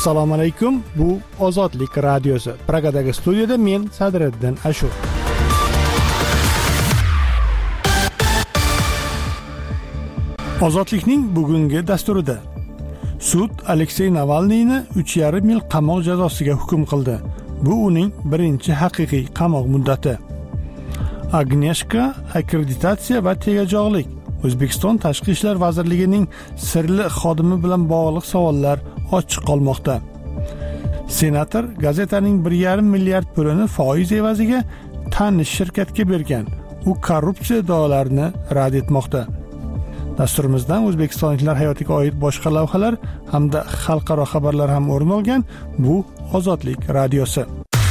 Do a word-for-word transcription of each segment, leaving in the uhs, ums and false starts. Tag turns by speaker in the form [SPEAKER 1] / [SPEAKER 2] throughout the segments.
[SPEAKER 1] Assalomu alaykum. Bu Ozodlik radiosi. Pragadagi studiyada men Sadriddin Ashur. Ozodlikning bugungi dasturida sud Aleksey Navalniyni uch yarim yil qamoq jazosiga hukm qildi. Bu uning birinchi haqiqiy qamoq muddati. Agneshka akkreditatsiya va tegajog'lik. O'zbekiston Tashqi ishlar vazirligining sirli xodimi bilan bog'liq savollar ochiq qolmoqda. Senator gazetaning bir yarim milliard pulini foiz evaziga tanish shirkatga bergan. U korrupsiya iddaolarini rad etmoqda. Dasturimizdan o'zbekistonliklar hayotiga oid boshqa lavhalar hamda xalqaro xabarlar ham o'rin olgan. Bu Ozodlik radiosi.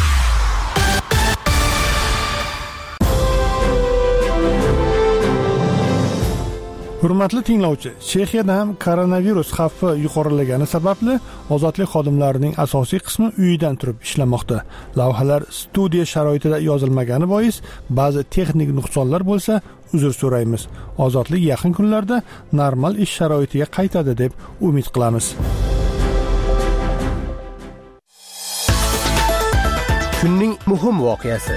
[SPEAKER 1] Hurmatli tinglovchi, Chexiyada ham koronavirus xavfi yuqorilagani sababli ozodlik xodimlarining asosiy qismi uyidan turib ishlamoqda. Lavhalar studiya sharoitida yozilmagani bois ba'zi texnik nuqsonlar bo'lsa, uzr so'raymiz. Ozodlik yaqin kunlarda normal ish sharoitiga qaytadi deb umid qilamiz.
[SPEAKER 2] Kunning muhim voqeasi.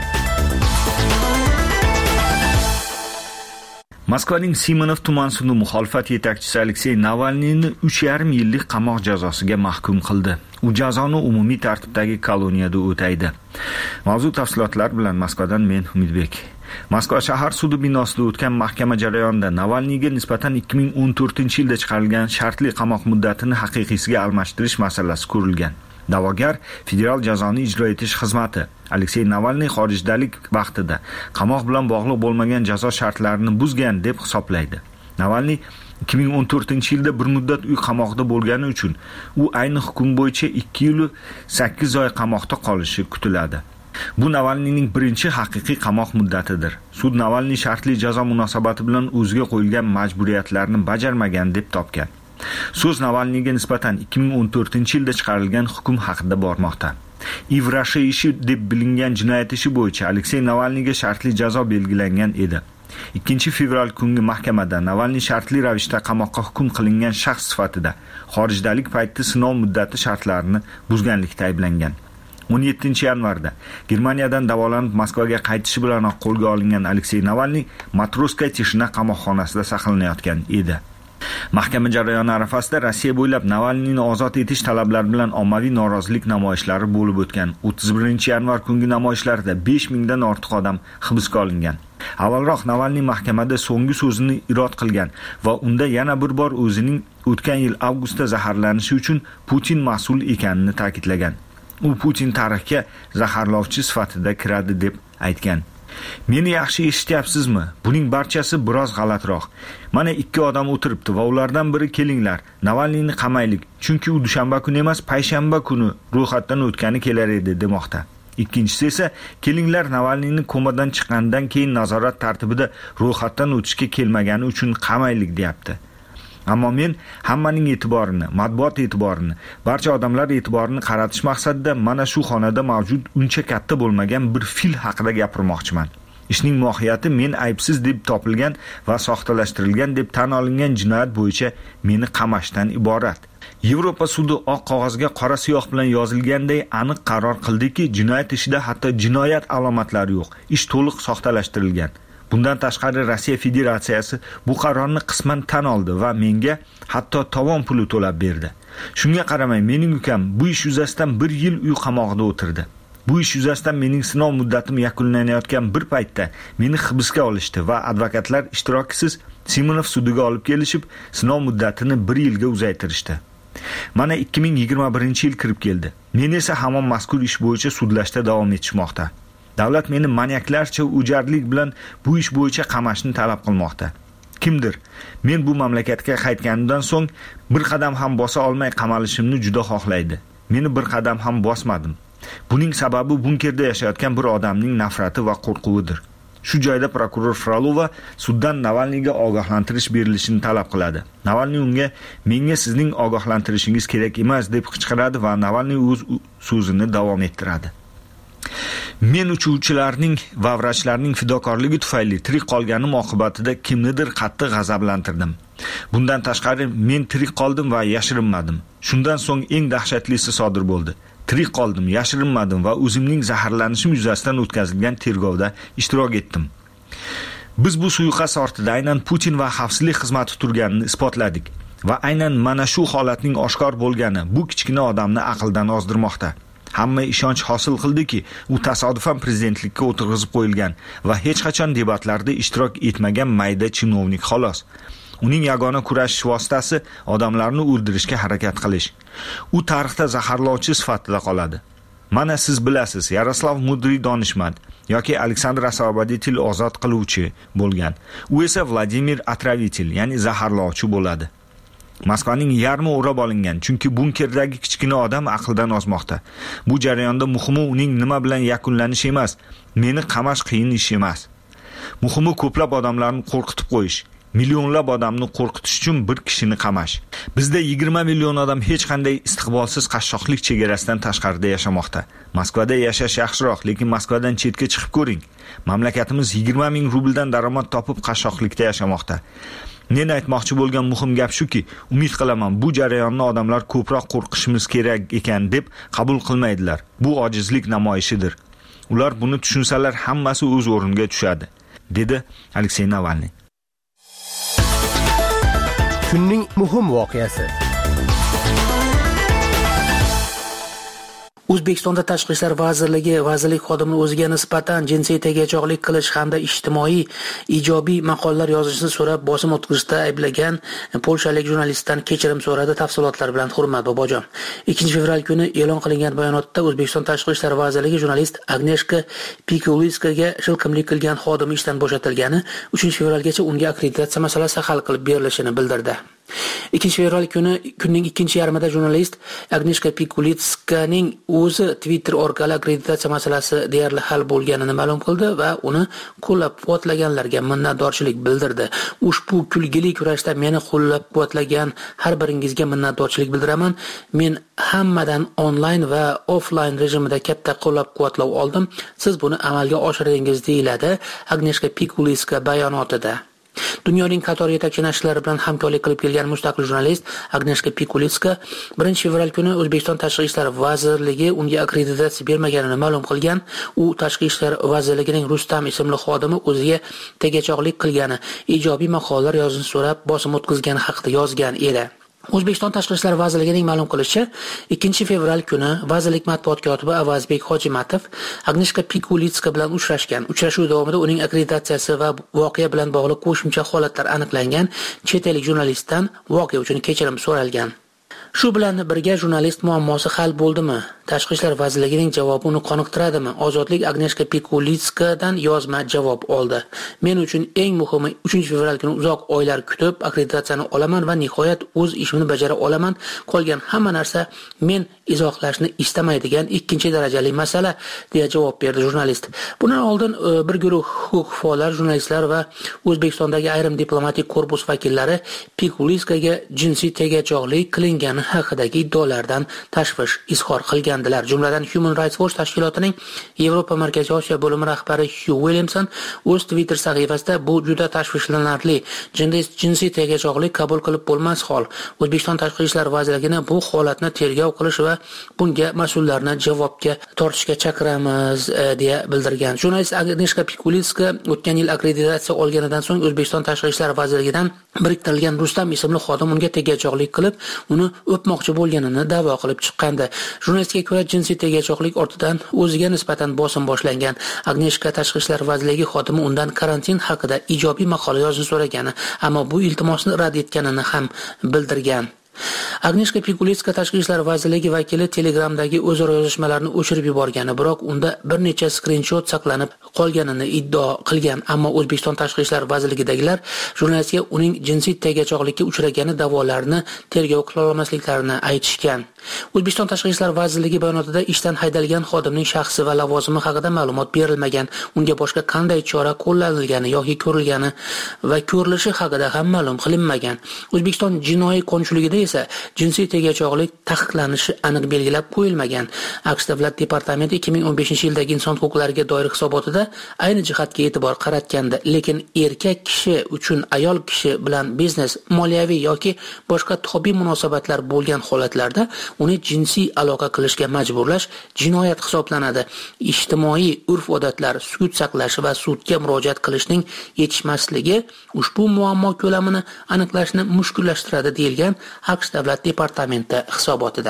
[SPEAKER 3] Moskvaning Simonov tuman sudi muxolifat yetakchisi Aleksey Navalniyni uch yarim yillik qamoq jazosiga mahkum qildi. U jazoni umumiy tartibdagi koloniyada o'taydi. Mavzu tafsilotlar bilan Moskvadan men Umidbek. Moskva shahar sudi binosida o'tgan mahkama jarayonida Navalniyga nisbatan ikki ming o'n to'rtinchi yilda chiqarilgan shartli qamoq muddatini haqiqiysiga almashtirish masalasi ko'rilgan. Da'vogar federal jazoni ijro etish xizmati Aleksey Navalniy xorijdalik vaqtida qamoq bilan bog'liq bo'lmagan jazo shartlarini buzgan deb hisoblaydi. Navalniy ikki ming o'n to'rtinchi yilda bir muddat uy qamoqda bo'lgani uchun u ayni hukm bo'yicha ikki yil sakkiz oy qamoqda qolishi kutiladi. Bu Navalniyning birinchi haqiqiy qamoq muddatidir. Sud Navalniy shartli jazo munosabati bilan o'ziga qo'yilgan majburiyatlarni bajarmagan deb topgan. So'z Navalniyga nisbatan ikki ming o'n to'rtinchi yilda chiqarilgan hukm haqida bormoqda. Ivrashe ishi deb bilingan jinoyat ishi bo'yicha Aleksey Navalniyga shartli jazo belgilangan edi. ikkinchi fevral kungi mahkamada Navalniy shartli ravishda qamoqqa hukm qilingan shaxs sifatida xorijdalik paytda sinov muddati shartlarini buzganlikda ayblangan. o'n yettinchi yanvarda Germaniyadan davolanib Moskvaga qaytishi bilan qo'lga olingan Aleksey Navalniy Matroska Tishina qamoqxonasida saqlanayotgan edi. Mahkama jarayoni arafasida Rossiya bo'ylab Navalniyni ozod etish talablari bilan ommaviy norozilik namoyishlari bo'lib o'tgan. o'ttiz birinchi yanvar kungi namoyishlarda besh mingdan ortiq odam hibsga olingan. Avvalroq Navalniy mahkamada so'nggi so'zini irod qilgan va unda yana bir bor o'zining o'tgan yil avgustda zaharlanishi uchun Putin mas'ul ekanini ta'kidlagan. U Putin tarixga zaharlovchi sifatida kiradi deb aytgan. Meni yaxshi eshityapsizmi? Buning barchasi biroz g'alatroq. Mana ikki odam o'tiribdi va ulardan biri kelinglar, Navalniyni qamaylik, chunki u dushanba kuni emas, payshanba kuni ro'yxatdan o'tgani kelar edi demoqda. Ikkinchisi esa kelinglar, Navalniyni komadan chiqqandan keyin nazorat tartibida ro'yxatdan o'tishga kelmagani uchun qamaylik deyapti. Ammo men hammaning e'tiborini, matbuot e'tiborini, barcha odamlar e'tiborini qaratish maqsadida mana shu xonada mavjud uncha katta bo'lmagan bir fil haqida gapirmoqchiman. Ishning mohiyati men aybsiz deb topilgan va soxtalashtirilgan deb tan olingan jinoyat bo'yicha meni qamashdan iborat. Yevropa sudi oq qog'ozga qora siyoh bilan yozilganday aniq qaror qildiki, jinoyat ishida hatto jinoyat alomatlari yo'q, ish to'liq soxtalashtirilgan. Bundan tashqari Rossiya Federatsiyasi bu qarorni qisman tan oldi va menga hatto tovon puli to'lab berdi. Shunga qaramay mening ukam bu ish yuzasidan bir yil uy qamoqda o'tirdi. Bu ish yuzasidan mening sinov muddatim yakunlanayotgan bir paytda meni hibsga olishdi va advokatlar ishtirokisiz Simonov sudiga olib kelishib, sinov muddatini bir yilga uzaytirishdi. Mana ikki ming yigirma birinchi yil kirib keldi. Men esa hamon mazkur ish bo'yicha sudlashda davom etishmoqda. Davlat meni maniaklarcha o'jarlik bilan bu ish bo'yicha qamashni talab qilmoqda. Kimdir men bu mamlakatga qaytganimdan so'ng bir qadam ham bosa olmay qamalishimni juda xohlaydi. Meni bir qadam ham bosmadim. Buning sababi bunkerda yashayotgan bir odamning nafrati va qo'rquvidir. Shu joyda prokuror Frolova suddan Navalniyga ogohlantirish berilishini talab qiladi. Navalniy unga menga sizning ogohlantirishingiz kerak emas deb qichqiradi va Navalniy o'z so'zini davom ettiradi. Men uchuvchilarning va vrachlarning fidokorligi tufayli tirik qolganim oqibatida kimnidir qattiq g'azablantirdim. Bundan tashqari men tirik qoldim va yashirinmadim. Shundan so'ng eng dahshatlisi sodir bo'ldi. Tirik qoldim, yashirinmadim va o'zimning zaharlanishim yuzasidan o'tkazilgan tergovda ishtirok etdim. Biz bu suiqasd ortida aynan Putin va xavfsizlik xizmati turganini isbotladik va aynan mana shu holatning oshkor bo'lgani bu kichkina odamni aqldan ozdirmoqda. Hamma ishonch hosil qildiki, u tasodifan prezidentlikka o'tirg'izib qo'yilgan va hech qachon debatlarda ishtirok etmagan mayda chinovnik xolos. Uning yagona kurashish vositasi odamlarni o'ldirishga harakat qilish. U tarixda zaharlovchi sifatida qoladi. Mana siz bilasiz, Yaroslav Mudriy donishmand yoki Aleksandr Osvoboditel ozod qiluvchi bo'lgan. U esa Vladimir Atravitel, ya'ni zaharlovchi bo'ladi. Moskvaning yarmi o'rab olingan, chunki bunkerdagi kichkina odam aqldan ozmoqda. Bu jarayonda muhimi uning nima bilan yakunlanishi emas, meni qamash qiyin ish emas. Muhimi ko'plab odamlarni qo'rqitib qo'yish. Millionlab odamni qo'rqitish uchun bir kishini qamash. Bizda yigirma million odam hech qanday istiqbolsiz qashshoqlik chegarasidan tashqarida yashamoqda. Moskvada yashash yaxshiroq, lekin Moskvadan chetga chiqib ko'ring. Mamlakatimiz yigirma ming rubldan daromad topib qashshoqlikda yashamoqda. Men aytmoqchi bo'lgan muhim gap shuki, umid qilaman bu jarayonni odamlar ko'proq qo'rqishimiz kerak ekan deb qabul qilmaydilar. Bu ojizlik namoyishidir. Ular buni tushunsalar hammasi o'z o'rniga tushadi, dedi Aleksey Navalniy.
[SPEAKER 2] Kunning muhim voqeasi.
[SPEAKER 4] O'zbekistonda Tashqi ishlar vazirligi vazirlik xodimini o'ziga nisbatan jinsiy tegajog'lik qilish hamda ijtimoiy ijobiy maqolalar yozishni so'rab bosim o'tkazishda ayblagan polshalik jurnalistdan kechirim so'radi. Tafsilotlar bilan Hurmat Bobojon. ikkinchi fevral kuni e'lon qilingan bayonotda O'zbekiston Tashqi ishlar vazirligi jurnalist Agneshka Pikuliskaga shilqimlik qilgan xodimi ishdan bo'shatilgani, uchinchi fevralgacha unga akkreditatsiya masalasi hal qilib berilishini bildirdi. ikkinchi fevral kuni kunning ikkinchi yarmida jurnalist Agneshka Pikulitskaning o'zi Twitter orqali akkreditatsiya masalasi deyarli hal bo'lganini ma'lum qildi va uni qo'llab-quvvatlaganlarga minnatdorchilik bildirdi. Ushbu kulgili kurashda meni qo'llab-quvvatlagan har biringizga minnatdorchilik bildiraman. Men hammadan onlayn va offlayn rejimida katta qo'llab-quvvatlov oldim. Siz buni amalga oshirdingiz, deyiladi Agneshka Pikulitska bayonotida. Dunyoning qator yetakchi nashrlari bilan hamkorlik qilib kelgan mustaqil jurnalist Agneshka Pikulitska birinchi fevral kuni O'zbekiston Tashqi ishlar vazirligi unga akkreditatsiya bermaganini ma'lum qilgan. U Tashqi ishlar vazirligining Rustam ismli xodimi o'ziga tegajog'lik qilgani, ijobiy maqolalar yozishni so'rab bosim o'tkazgani haqida yozgan edi. O'zbekiston Tashqi ishlar vazirligining ma'lum qilishicha, ikkinchi fevral kuni vazirlik matbuot kotibi Avazbek Hojimatov Agneshka Pikulitska bilan uchrashgan. Uchrashuv davomida uning akkreditatsiyasi va voqea bilan bog'liq qo'shimcha holatlar aniqlangan. Chet ellik jurnalistdan voqea uchun kechirim so'ralgan. Shu bilan birga jurnalist muammosi hal bo'ldimi? Tashqi ishlar vazirligining javobi uni qoniqtiradimi? Ozodlik Agneshka Pikulitskadan yozma javob oldi. Men uchun eng muhimi uchinchi fevral kuni uzoq oylar kutib akkreditatsiyani olaman va nihoyat o'z ishimni bajara olaman. Qolgan hamma narsa men izohlashni istamaydigan ikkinchi darajali masala, deya javob berdi jurnalist. Bundan oldin bir guruh huquq faollar, jurnalistlar va O'zbekistondagi ayrim diplomatik korpus vakillari Pikulitskaga jinsiy tegajog'lik qilingani haqidagi iddaolardan tashvish izhor qilgandilar. Jumladan Human Rights Watch tashkilotining Yevropa Markaziy Osiyo bo'limi rahbari Hugh Williamson o'z Twitter sahifasida bu juda tashvishlanarli, jinsiy tegajog'lik qabul qilib bo'lmas hol. O'zbekiston Tashqi ishlar vazirligini bu holatni tergov qilish va bunga mas'ullarni javobga tortishga chaqiramiz, deya bildirgan. Jurnalist Agneshka Pikulitska o'tgan yil akkreditatsiya olganidan so'ng O'zbekiston Tashqi ishlar vazirligidan biriktirilgan Rustam ismli xodim unga tegajog'lik qilib, uni o'pmoqchi bo'lganini da'vo qilib chiqqandi. Jurnalistga ko'ra, jinsiy tegajog'lik ortidan o'ziga nisbatan bosim boshlangan. Agneshka Tashqi ishlar vazirligi xodimi undan karantin haqida ijobiy maqola yozishni so'ragani, ammo bu iltimosni rad etganini ham bildirgan. Agneshka Pikulitska Tashqi ishlar vazirligi vakili Telegramdagi o'zaro yozishmalarni o'chirib yuborgani, biroq unda bir necha skrinshot saqlanib qolganini iddao qilgan. Ammo O'zbekiston Tashqi ishlar vazirligidagilar jurnalistga uning jinsiy tegajog'likka uchragani da'volarini tergov qila olmasliklarini aytishgan. O'zbekiston Tashqi ishlar vazirligi bayonotida ishdan haydalgan xodimning shaxsi va lavozimi haqida ma'lumot berilmagan. Unga boshqa qanday chora qo'llanilgani yoki ko'rilgani va ko'rilishi haqida ham ma'lum qilinmagan. O'zbekiston jinoiy qonunchiligida esa jinsiy tegajog'lik taqiqlanishi aniq belgilab qo'yilmagan. AQSh Davlat departamenti ikki ming o'n beshinchi yildagi inson huquqlariga doir hisobotida ayni jihatga e'tibor qaratgandi, lekin erkak kishi uchun ayol kishi bilan biznes, moliyaviy yoki boshqa hobiy munosabatlar bo'lgan holatlarda uni jinsiy aloqa qilishga majburlash jinoyat hisoblanadi. Ijtimoiy urf-odatlar, sukut saqlash va sudga murojaat qilishning yetishmasligi ushbu muammo ko'lamini aniqlashni mushkullashtiradi deyilgan AQSh Davlat departamenti hisobotida.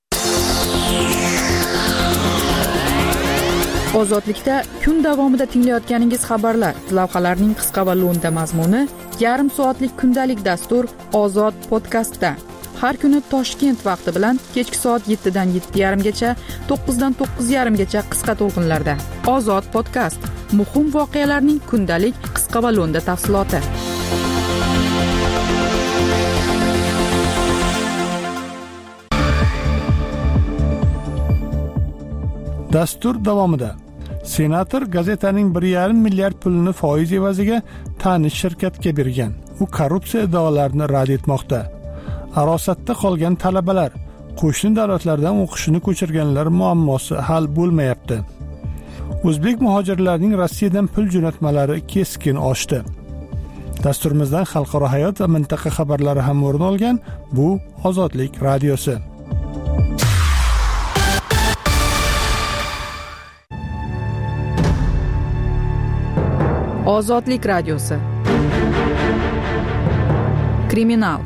[SPEAKER 5] Ozodlikda kun davomida tinglayotganingiz xabarlar, lavhalarning qisqa va lo'nda mazmuni, yarim soatlik kundalik dastur Ozod podkastda. Har kuni Toshkent vaqti bilan kechki soat yettidan yetti yarim gacha, to'qqizdan to'qqiz yarim gacha qisqa to'lqinlarda. Ozod podkast. Muhim voqealarning kundalik qisqa va lo'nda tafsiloti.
[SPEAKER 1] Dastur davomida senator gazetaning bir yarim milliard pulini foiz evaziga tanish shirkatga bergan. U korrupsiya iddaolarini rad etmoqda. Arosatda qolgan talabalar, qo'shni davlatlardan o'qishini ko'chirganlar muammosi hal bo'lmayapti. O'zbek muhojirlarining Rossiyadan pul jo'natmalari keskin oshdi. Dasturimizdan xalqaro hayot va mintaqa xabarlari ham o'rin olgan. Bu Ozodlik radiosi.
[SPEAKER 5] Ozodlik radiosi. Kriminal.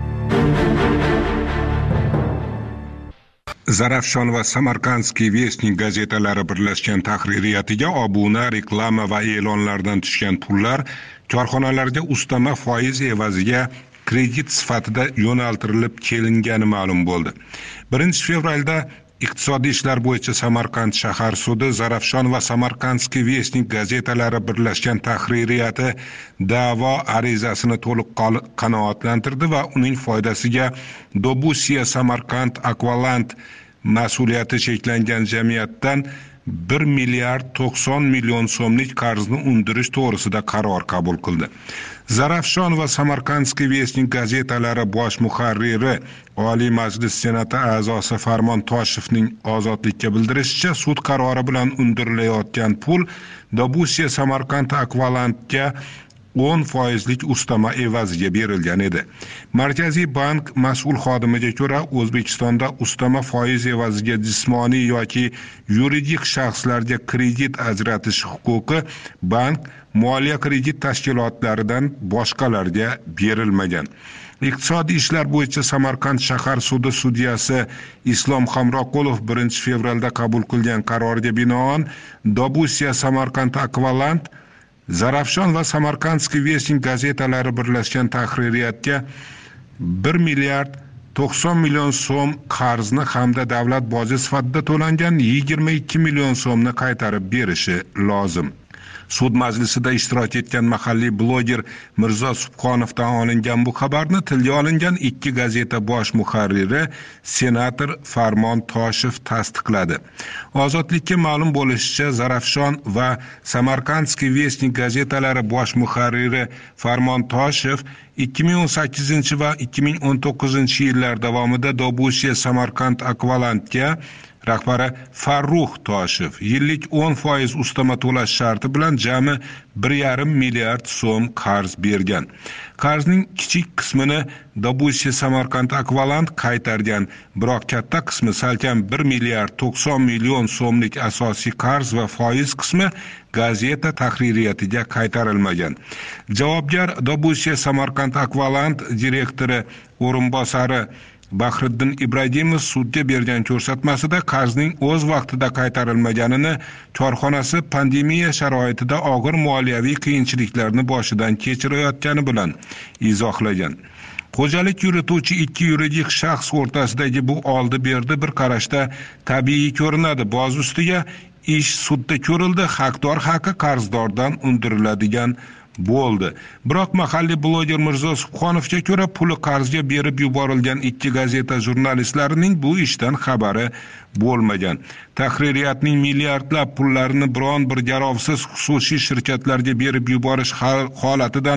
[SPEAKER 6] Zarafshon va Samarqandskiy Vestnik gazetalari birlashgan tahririyatiga obuna, reklama va e'lonlardan tushgan pullar korxonalarga ustama foiz evaziga kredit sifatida yo'naltirilib kelingani ma'lum bo'ldi. birinchi fevralda Iqtisodiy ishlar bo'yicha Samarqand shahar sudi Zarafshon va Samarqandskiy Vestnik gazetalari birlashgan tahririyati da'vo arizasini to'liq qanoatlantirdi va uning foydasiga Dobusiya Samarqand Akvaland mas'uliyati cheklangan jamiyatdan bir milliard to'qson million so'mlik qarzni undirish to'g'risida qaror qabul qildi. Zarafshon va Samarqandskiy Vestnik gazetalari bosh muharriri Oliy Majlis Senati a'zosi Farmon Toshevning Ozodlikka bildirishicha, sud qarori bilan undirilayotgan pul Dobusiya Samarqand Akvalandga o'n foizlik ustama evaziga berilgan edi. Markaziy bank mas'ul xodimiga ko'ra, O'zbekistonda ustama foiz evaziga jismoniy yoki yuridik shaxslarga kredit ajratish huquqi bank moliya kredit tashkilotlaridan boshqalarga berilmagan. Iqtisodiy ishlar bo'yicha Samarqand shahar sudi sudyasi Islom Hamroqulov birinchi fevralda qabul qilgan qarorga binoan Dobusiya Samarqand Akvaland Zarafshon va Samarqandskiy Vestnik gazetalari birlashgan tahririyatga bir milliard to'qson million so'm qarzni hamda davlat boji sifatida to'langan yigirma ikki million so'mni qaytarib berishi lozim. Sud majlisida ishtirok etgan mahalliy bloger Mirzo Subhonovdan olingan bu xabarni tilga olingan ikki gazeta bosh muharriri senator Farmon Toshev tasdiqladi. Ozodlikka ma'lum bo'lishicha, Zarafshon va Samarqandskiy Vestnik gazetalari bosh muharriri Farmon Toshev ikki ming o'n sakkizinchi va ikki ming o'n to'qqizinchi yillar davomida Dobusiya Samarqand Akvalandga rahbari Farruh Toshev yillik o'n foiz ustama to'lash sharti bilan jami bir yarim milliard so'm qarz bergan. Qarzning kichik qismini Dobusiya Samarqand Akvaland qaytargan, biroq katta qismi salkam bir milliard to'qson million so'mlik asosiy qarz va foiz qismi gazeta tahririyatiga qaytarilmagan. Javobgar Dobusiya Samarqand Akvaland direktori o'rinbosari Bahriddin Ibrohimov sudga bergan ko'rsatmasida qarzning o'z vaqtida qaytarilmaganini, korxonasi pandemiya sharoitida og'ir moliyaviy qiyinchiliklarni boshidan kechirayotgani bilan izohlagan. Xo'jalik yurituvchi ikki yuridik shaxs o'rtasidagi bu oldi-berdi bir qarashda tabiiy ko'rinadi. Boz ustiga ish sudda ko'rildi, haqdor haqi qarzdordan undiriladigan bo'ldi. Biroq mahalliy bloger Mirzo Subhonovga ko'ra, puli qarzga berib yuborilgan ikki gazeta jurnalistlarining bu ishdan xabari bo'lmagan. Tahririyatning milliardlab pullarini biron bir garovsiz xususiy shirkatlarga berib yuborish holatidan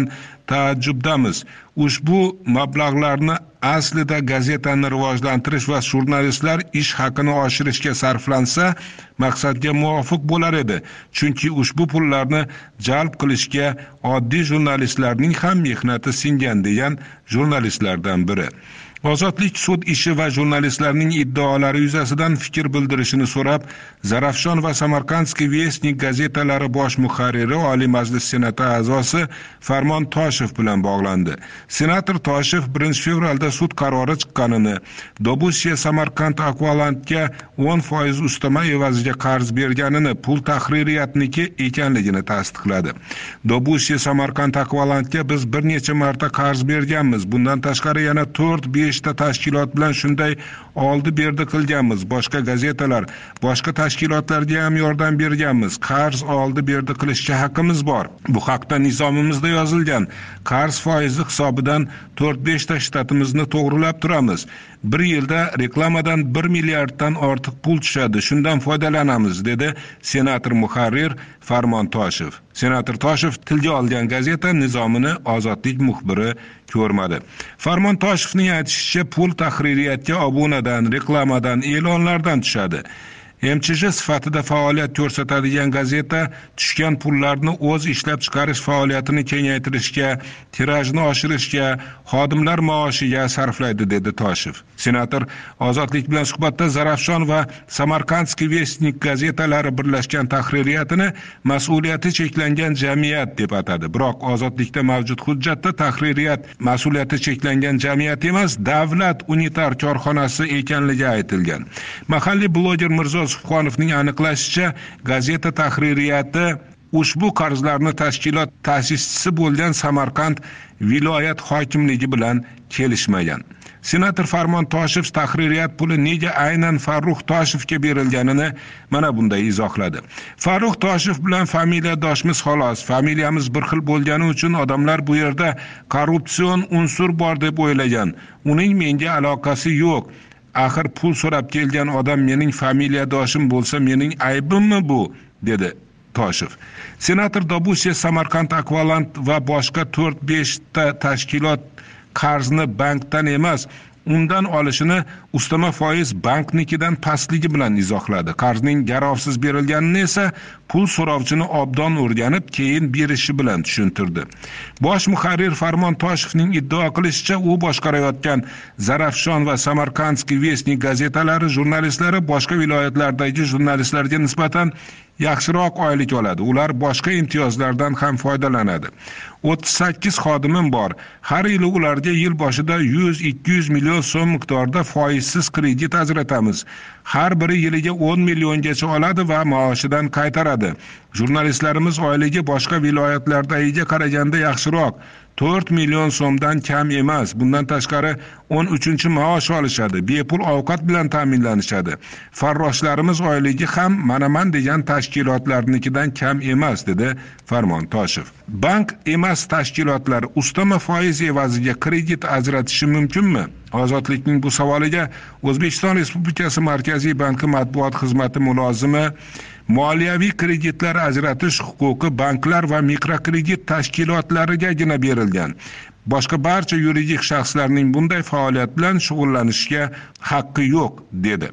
[SPEAKER 6] taajjubdamiz. Ushbu mablag'larni aslida gazetani rivojlantirish va jurnalistlar ish haqini oshirishga sarflansa, maqsadga muvofiq bo'lar edi. Chunki ushbu pullarni jalb qilishga oddiy jurnalistlarning ham mehnati singan degan jurnalistlardan biri. Ozodlik sud ishi va jurnalistlarning iddaolari yuzasidan fikr bildirishini so'rab, Zarafshon va Samarqandskiy Vestnik gazetalari bosh muharriri Oliy Majlis Senati a'zosi Farmon Toshev bilan bog'landi. Senator Toshev birinchi fevralda sud qarori chiqqanini, Dobusiya Samarqand Akvalandga o'n foiz ustama evaziga qarz berganini, pul tahririyatniki ekanligini tasdiqladi. Dobusiya Samarqand Akvalandga biz bir necha marta qarz berganmiz. Bundan tashqari yana to'rt besh ta tashkilot bilan shunday oldi berdi qilganmiz. Boshqa gazetalar, boshqa tashkilotlarga ham yordam berganmiz. Qarz oldi berdi qilishga haqqimiz bor. Bu haqda nizomimizda yozilgan. Qarz foizi hisobidan to'rt besh ta shtatimizni to'g'rilab turamiz. Bir yilda reklamadan bir milliarddan ortiq pul tushadi. Shundan foydalanamiz, dedi senator muharrir Farmon Toshev. Senator Toshev tilga olgan gazeta nizomini Ozodlik muxbiri ko'rmadi. Farmon Toshevning aytishicha, pul tahririyatga obunadan, reklamadan, e'lonlardan tushadi. M Ch J sifatida faoliyat ko'rsatadigan gazeta tushgan pullarni o'z ishlab chiqarish faoliyatini kengaytirishga, tirajni oshirishga, xodimlar maoshiga sarflaydi, dedi Toshev. Senator Ozodlik bilan suhbatda Zarafshon va Samarqandskiy Vestnik gazetalari birlashgan tahririyatini mas'uliyati cheklangan jamiyat deb atadi. Biroq Ozodlikda mavjud hujjatda tahririyat mas'uliyati cheklangan jamiyat emas, davlat unitar korxonasi ekanligi aytilgan. Mahalliy bloger Mirzo Subhonovning aniqlashicha, gazeta tahririyati ushbu qarzlarni tashkilot ta'sischisi bo'lgan Samarqand viloyat hokimligi bilan kelishmagan. Senator Farmon Toshev tahririyat puli nega aynan Farruh Toshevga berilganini mana bunday izohladi. Farruh Toshev bilan familiyadoshmiz xolos. Familiyamiz bir xil bo'lgani uchun odamlar bu yerda korrupsion unsur bor deb o'ylagan. Uning menga aloqasi yo'q. Axir pul so'rab kelgan odam mening familiyadoshim bo'lsa, mening aybimmi bu, dedi Toshev. Senator Dobusiya Samarqand Akvaland va boshqa to'rt besh ta tashkilot qarzni bankdan emas, undan olishini ustama foiz banknikidan pastligi bilan izohladi. Qarzning garovsiz berilganini esa pul so'rovchini obdon o'rganib, keyin berishi bilan tushuntirdi. Bosh muharrir Farmon Toshevning iddao qilishicha, u boshqarayotgan Zarafshon va Samarqandskiy Vestnik gazetalari jurnalistlari boshqa viloyatlardagi jurnalistlarga nisbatan yaxshiroq oylik oladi. Ular boshqa imtiyozlardan ham foydalanadi. o'ttiz sakkiz xodimim bor. Har yili ularga yil boshida yuz ikki yuz million so'm miqdorida foizsiz kredit ajratamiz. Har biri yiliga o'n milliongacha oladi va maoshidan qaytaradi. Jurnalistlarimiz oyligi boshqa viloyatlardagiga qaraganda yaxshiroq. to'rt million so'mdan kam emas. Bundan tashqari o'n uchinchi maosh olishadi. Bepul ovqat bilan ta'minlanishadi. Farroshlarimiz oyligi ham manaman degan tashkilotlarnikidan kam emas, dedi Farmon Toshev. Bank emas tashkilotlar ustama foiz evaziga kredit ajratishi mumkinmi? Ozodlikning bu savoliga O'zbekiston Respublikasi Markaziy banki matbuot xizmati mulozimi moliyaviy kreditlar ajratish huquqi banklar va mikrokredit tashkilotlarigagina berilgan. Boshqa barcha yuridik shaxslarning bunday faoliyat bilan shug'ullanishiga haqqi yo'q, dedi.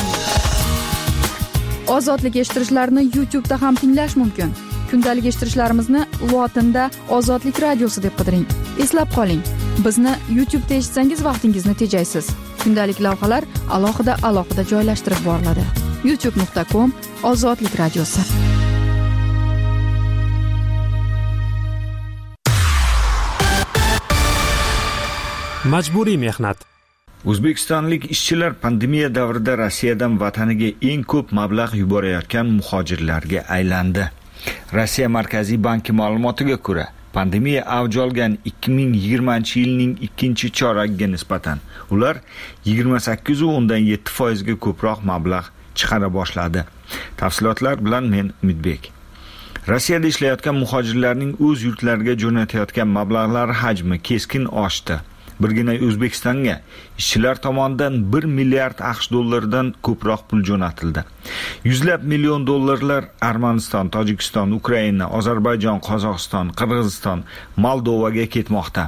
[SPEAKER 5] Ozodlik eshittirishlarini YouTube'da ham tinglash mumkin. Kundalik eshittirishlarimizni lotinda Ozodlik radiosi deb qidiring. Eslab qoling, bizni YouTube'da eshitsangiz vaqtingizni tejaysiz. Kundalik lavhalar alohida alohida joylashtirib boriladi. youtube nuqta com Ozodlik radiosi.
[SPEAKER 2] Majburiy mehnat.
[SPEAKER 3] O'zbekistonlik ishchilar pandemiya davrida Rossiyadan vataniga eng ko'p mablag' yuborayotgan muhojirlarga aylandi. Rossiya Markaziy banki ma'lumotiga ko'ra, pandemiya avj olgan ikki ming yigirmanchi yilning ikkinchi choragiga nisbatan ular yigirma sakkiz o'ndan yetti foiz ga ko'proq mablag' chiqara boshladi. Tafsilotlar bilan men Umidbek. Rossiyada ishlayotgan muhojirlarning o'z yurtlariga jo'natayotgan mablag'lar hajmi keskin oshdi. Birgina O'zbekistonga ishchilar tomonidan bir milliard aqsh dollaridan ko'proq pul jo'natildi. Yuzlab million dollarlar Armaniston, Tojikiston, Ukraina, Ozarbayjon, Qozog'iston, Qirg'iziston, Moldovaga ketmoqda.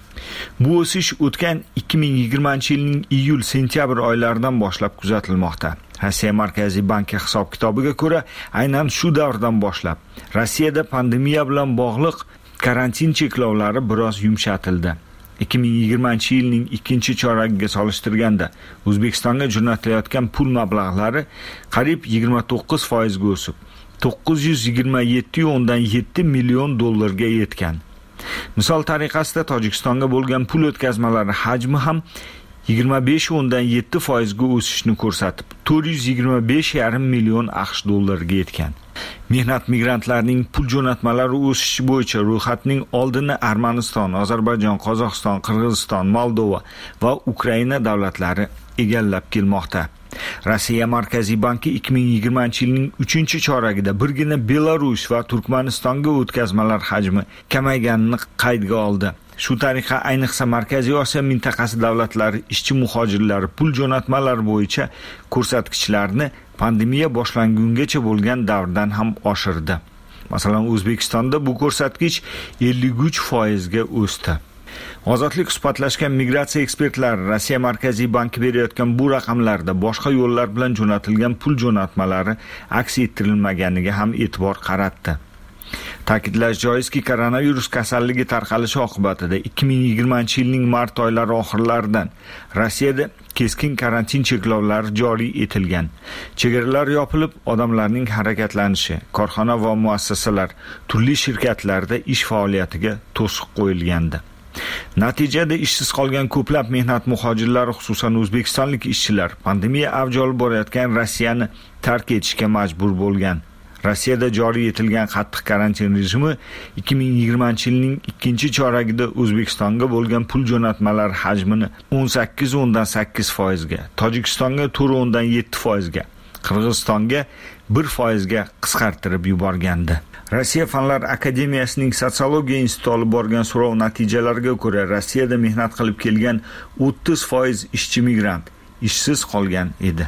[SPEAKER 3] Bu o'sish o'tgan ikki ming yigirmanchi yilning iyul-sentyabr oylaridan boshlab kuzatilmoqda. Rossiya Markaziy banki hisob-kitobiga ko'ra, aynan shu davrdan boshlab Rossiyada pandemiya bilan bog'liq karantin cheklovlari biroz yumshatildi. ikki ming yigirmanchi yilning ikkinchi choragiga solishtirganda O'zbekistonga jo'natilayotgan pul mablag'lari qariyb yigirma to'qqiz foiz ga o'sib, to'qqiz yuz yigirma yetti nuqta yetti million dollarga yetgan. Misol tariqasida Tojikistonga bo'lgan pul o'tkazmalari hajmi ham yigirma besh nuqta yetti foiz ga o'sishni ko'rsatib, to'rt yuz yigirma besh nuqta besh million aqsh dollariga yetgan. Mehnat migrantlarining pul jo'natmalari o'sishi bo'yicha ro'yxatning oldini Armaniston, Ozarbayjon, Qozog'iston, Qirg'iziston, Moldova va Ukraina davlatlari egallab kelmoqda. Rossiya Markaziy banki ikki ming yigirmanchi yilning uchinchi choragida birgina Belarus va Turkmanistonga o'tkazmalar hajmi kamayganini qaydga oldi. Shu tariqa ayniqsa Markaziy Osiyo mintaqasi davlatlari ishchi muhojirlari pul jo'natmalari bo'yicha ko'rsatkichlarni pandemiya boshlangungacha bo'lgan davrdan ham oshirdi. Masalan, O'zbekistonda bu ko'rsatkich ellik uch foiz ga o'sdi. Ozodlik suhbatlashgan migratsiya ekspertlari Rossiya Markaziy banki berayotgan bu raqamlarda boshqa yo'llar bilan jo'natilgan pul jo'natmalari aks ettirilmaganiga ham e'tibor qaratdi. Ta'kidlash joizki, koronavirus kasalligi tarqalishi oqibatida ikki ming yigirmanchi yilning mart oylari oxirlaridan Rossiyada keskin karantin cheklovlari joriy etilgan. Chegaralar yopilib, odamlarning harakatlanishi, korxona va muassasalar, turli shirkatlarda ish faoliyatiga to'siq qo'yilgandi. Natijada ishsiz qolgan ko'plab mehnat muhojirlari, xususan o'zbekistonlik ishchilar, pandemiya avj olib borayotgan Rossiyani tark etishga majbur bo'lgan. Rossiyada joriy etilgan qattiq karantin rejimi ikki ming yigirmanchi yilning ikkinchi choragida O'zbekistonga bo'lgan pul jo'natmalar hajmini o'n sakkiz nuqta sakkiz foiz ga, Tojikistonga to'rt nuqta yetti foiz ga, Qirg'izistonga bir foiz ga qisqartirib yuborgandi. Rossiya Fanlar akademiyasining sotsiologiya instituti olib borgan so'rov natijalariga ko'ra, Rossiyada mehnat qilib kelgan o'ttiz foiz ishchi migrant ishsiz qolgan edi.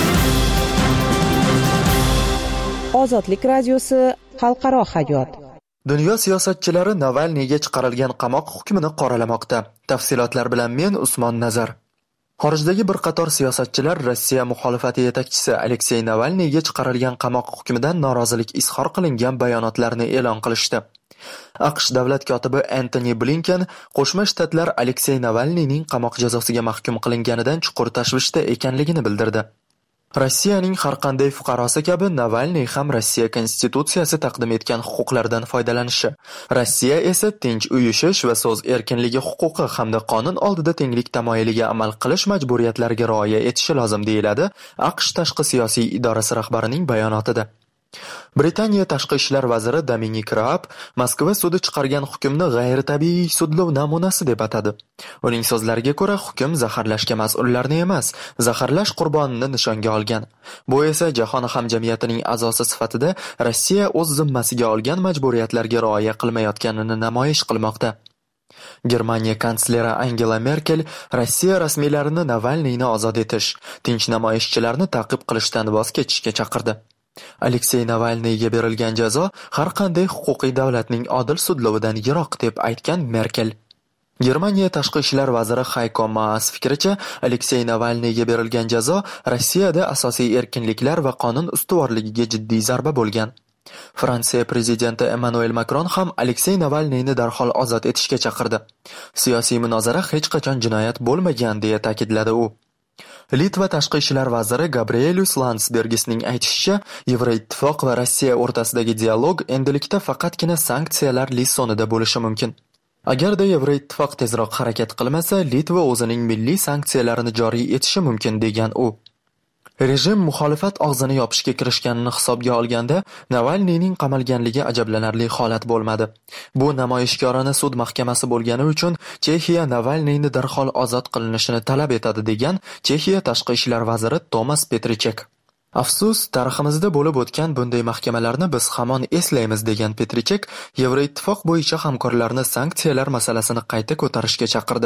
[SPEAKER 7] Ozodlik radiosi xalqaro hayot.
[SPEAKER 8] Dunyo siyosatchilari Navalniyga chiqarilgan qamoq hukmini qoralamoqda. Tafsilotlar bilan men Usmon Nazar. Xorijdagi bir qator siyosatchilar Rossiya muxolifati yetakchisi Aleksey Navalniyga chiqarilgan qamoq hukmidan norozilik izhor qilingan bayonotlarni e'lon qilishdi. AQSh davlat kotibi Antony Blinken Qo'shma Shtatlar Aleksey Navalniyning qamoq jazosiga mahkum qilinganidan chuqur tashvishda ekanligini bildirdi. Rossiyaning har qanday fuqarosi kabi Navalniy ham Rossiya konstitutsiyasi taqdim etgan huquqlardan foydalanishi, Rossiya esa tinch uyushish va so'z erkinligi huquqi hamda qonun oldida tenglik tamoyiliga amal qilish majburiyatlariga rioya etishi lozim deyiladi AQSh tashqi siyosiy idorasi rahbarining bayonotida. Britaniya tashqi ishlar vaziri Dominic Raab Moskva sudi chiqargan hukmni g'ayritabiiy sudlov namunasi deb atadi. Uning so'zlariga ko'ra, hukm zaharlashga mas'ullarni emas, zaharlash qurbonini nishonga olgan. Bu esa jahon hamjamiyatining a'zosi sifatida Rossiya o'z zimmasiga olgan majburiyatlarga rioya qilmayotganini namoyish qilmoqda. Germaniya kansleri Angela Merkel Rossiya rasmiylarini Navalniyni ozod etish, tinch namoyishchilarni ta'qib qilishdan voz kechishga chaqirdi. Aleksey Navalniyga berilgan jazo har qanday huquqiy davlatning odil sudlovidan yiroq deb aytgan Merkel. Germaniya tashqi ishlar vaziri Heiko Maas fikricha, Aleksey Navalniyga berilgan jazo Rossiyada asosiy erkinliklar va qonun ustuvorligiga jiddiy zarba bo'lgan. Fransiya prezidenti Emmanuel Macron ham Aleksey Navalniyni darhol ozod etishga chaqirdi. Siyosiy munozara hech qachon jinoyat bo'lmagan deya ta'kidladi u. Litva tashqi ishlar vaziri Gabrielius Landsbergisning aytishicha, Yevroittifoq va Rossiya o'rtasidagi dialog endilikda faqatgina sanksiyalar sonida bo'lishi mumkin. Agarda Yevroittifoq tezroq harakat qilmasa, Litva o'zining milliy sanksiyalarini joriy etishi mumkin degan u. Rejim muxolifat og'zini yopishga kirishganini hisobga olganda, Navalniyning qamalganligi ajablanarli holat bo'lmadi. Bu namoyishkorona sud mahkamasi bo'lgani uchun Chexiya Navalniyni darhol ozod qilinishini talab etadi degan Chexiya tashqi ishlar vaziri Tomas Petrichek. Afsus, tariximizda bo'lib o'tgan bunday mahkamalarni biz hamon eslaymiz degan Petrichek Yevroittifoq bo'yicha hamkorlarni sanksiyalar masalasini qayta ko'tarishga chaqirdi.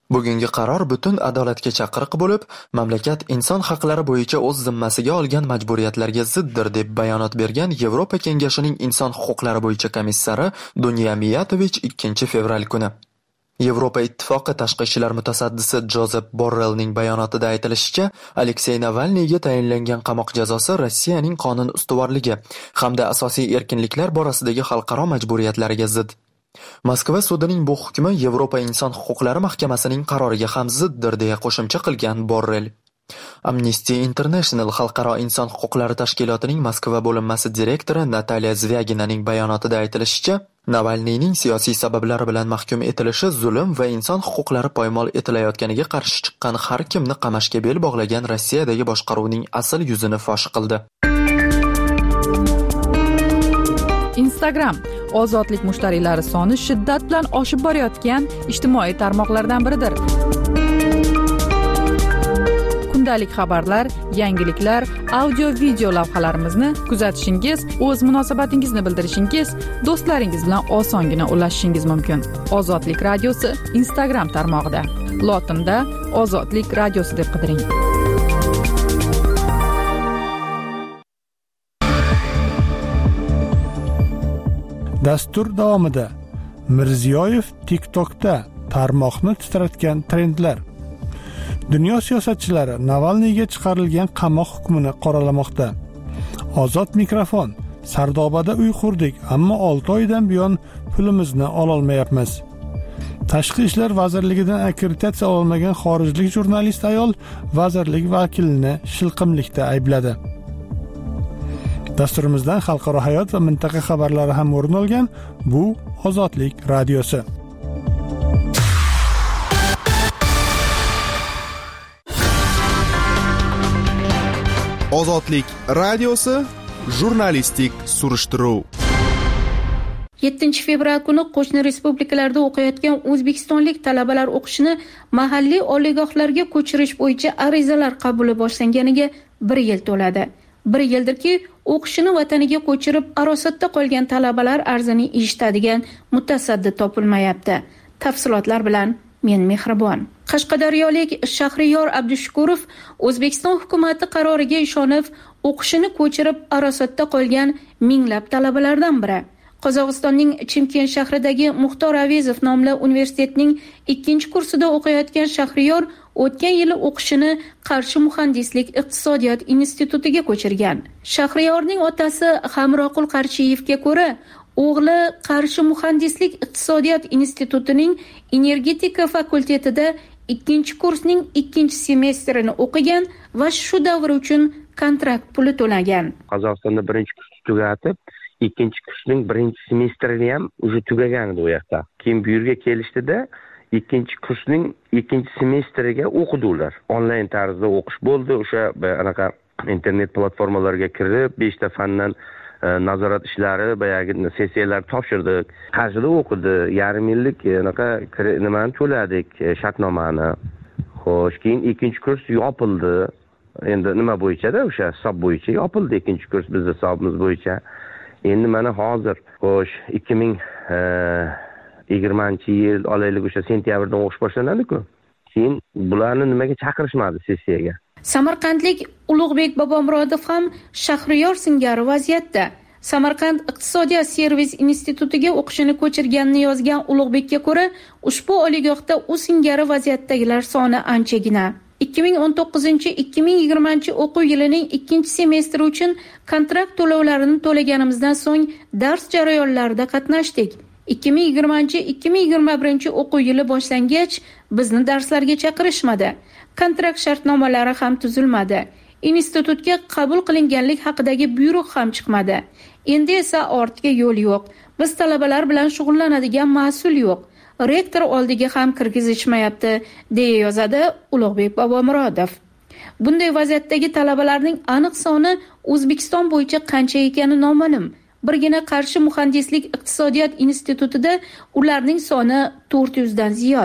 [SPEAKER 8] Bugungi qaror butun adolatga chaqiriq bo'lib, mamlakat inson haqlari bo'yicha o'z zimmasiga olgan majburiyatlarga ziddir deb bayonot bergan Yevropa Kengashining inson huquqlari bo'yicha komissari Dunja Mijatovich ikkinchi fevral kuni. Yevropa Ittifoqi tashqi ishlar mutasaddisi Jozef Borrellning bayonotida aytilishicha, Aleksey Navalniyga tayinlangan qamoq jazosi Rossiyaning qonun ustuvorligi hamda asosiy erkinliklar borasidagi xalqaro majburiyatlariga zid. Moskva sudining bu hukmi Yevropa inson huquqlari mahkamasining qaroriga ham ziddir deya qo'shimcha qilgan Borrell. Amnesty International xalqaro inson huquqlari tashkilotining Moskva bo'linmasi direktori Nataliya Zvyaginaning bayonotida aytilishicha, Navalniyning siyosiy sabablari bilan mahkum etilishi zulm va inson huquqlari poymol etilayotganiga qarshi chiqqan har kimni qamashga bel bog'lagan Rossiyadagi boshqaruvning asl yuzini fosh qildi.
[SPEAKER 5] Instagram ozodlik mushtariylari soni shiddat bilan oshib borayotgan ijtimoiy tarmoqlardan biridir. Kundalik xabarlar, yangiliklar, audio-video lavhalarimizni kuzatishingiz, o'z munosabatingizni bildirishingiz, do'stlaringiz bilan osongina ulashishingiz mumkin. Ozodlik radiosi Instagram tarmog'ida. Lotinda Ozodlik radiosi deb qidiring.
[SPEAKER 1] Dastur davomida Mirziyoyev TikTokda tarmoqni titratgan trendlar. Dunyo siyosatchilari Navalniyga chiqarilgan qamoq hukmini qoralamoqda. Ozod mikrofon: Sardobada uy qurdik, ammo olti oydan buyon pulimizni ololmayapmiz. Tashqi ishlar vazirligidan akkreditatsiya olmagan xorijlik jurnalist ayol vazirlik vakilini shilqimlikda aybladi. Dasturimizdan xalqaro hayot va mintaqa xabarlari ham o'rin olgan. Bu Ozodlik radiosi.
[SPEAKER 9] Ozodlik radiosi jurnalistik surishtiruv.
[SPEAKER 10] yettinchi fevral kuni qo'shni respublikalarda o'qiyotgan o'zbekistonlik talabalar o'qishini mahalliy oliygohlarga ko'chirish bo'yicha arizalar qabuli boshlanganiga bir yil to'ladi. Bir yildirki, o'qishini vataniga ko'chirib arosatda qolgan talabalar arzini eshitadigan mutasaddi topilmayapti. Tafsilotlar bilan men Mehribon. Qashqadaryolik Shahriyor Abdushukurov O'zbekiston hukumati qaroriga ishonib, o'qishini ko'chirib arosatda qolgan minglab talabalardan biri. Qozog'istonning Chimkent shahridagi Muxtor Avezov nomli universitetning ikkinchi kursida o'qiyotgan Shahriyor o'tgan yili o'qishini Qarshi muhandislik iqtisodiyot institutiga ko'chirgan. Shahriyorning otasi Hamroqul Qarshiyevga ko'ra, o'g'li Qarshi muhandislik iqtisodiyot institutining energetika fakultetida ikkinchi kursning ikkinchi semestrini o'qigan va shu davr uchun kontrakt puli to'lagan.
[SPEAKER 11] Qozog'istonda birinchi kursni tugatib, ikkinchi kursning birinchi semestrini ham уже tugagan edi u yoqda. Keyin bu yerga kelishdida ikkinchi kursning ikkinchi semestriga o'qidilar. Onlayn tarzda o'qish bo'ldi. O'sha anaqa internet platformalariga kirib, beshta fandan nazorat ishlari, bayagi sessiyalar topshirdik. Qarshida o'qidi. Yarim yillik anaqa nimani to'ladik, shartnomani. Xo'sh, keyin ikkinchi kurs yopildi. Endi nima bo'yicha-da, o'sha hisob bo'yicha yopildi ikkinchi kurs bizning hisobimiz bo'yicha. Endi mana hozir xo'sh ikki ming yigirmanchi yil olaylik o'sha sentyabrdan o'qish boshlanadi-ku. Keyin bularni nimaga chaqirishmadi sessiyaga?
[SPEAKER 10] Samarqandlik Ulug'bek Bobomurodov ham Shahriyor singari vaziyatda. Samarqand iqtisodiyot servis institutiga o'qishini ko'chirganini yozgan Ulug'bekka ko'ra, ushbu oliygohda u singari vaziyatdagilar soni anchagina. ikki ming o'n to'qqizinchi ikki ming yigirmanchi o'quv yilining ikkinchi semestri uchun kontrakt to'lovlarini to'laganimizdan so'ng dars jarayonlarida qatnashdik. ikki ming yigirmanchi ikki ming yigirma birinchi o'quv yili boshlangach bizni darslarga chaqirishmadi. Kontrakt shartnomalari ham tuzilmadi. Institutga qabul qilinganlik haqidagi buyruq ham chiqmadi. Endi esa ortga yo'l yo'q. Biz talabalar bilan shug'ullanadigan mas'ul yo'q. Rektor oldiga ham kirgizishmayapti, deya yozadi Ulug'bek Bobomurodov. Bunday vaziyatdagi talabalarning aniq soni O'zbekiston bo'yicha qancha ekani noma'lum. Birgina Qarshi muhandislik iqtisodiyot institutida ularning soni to'rt yuz dan ziyod.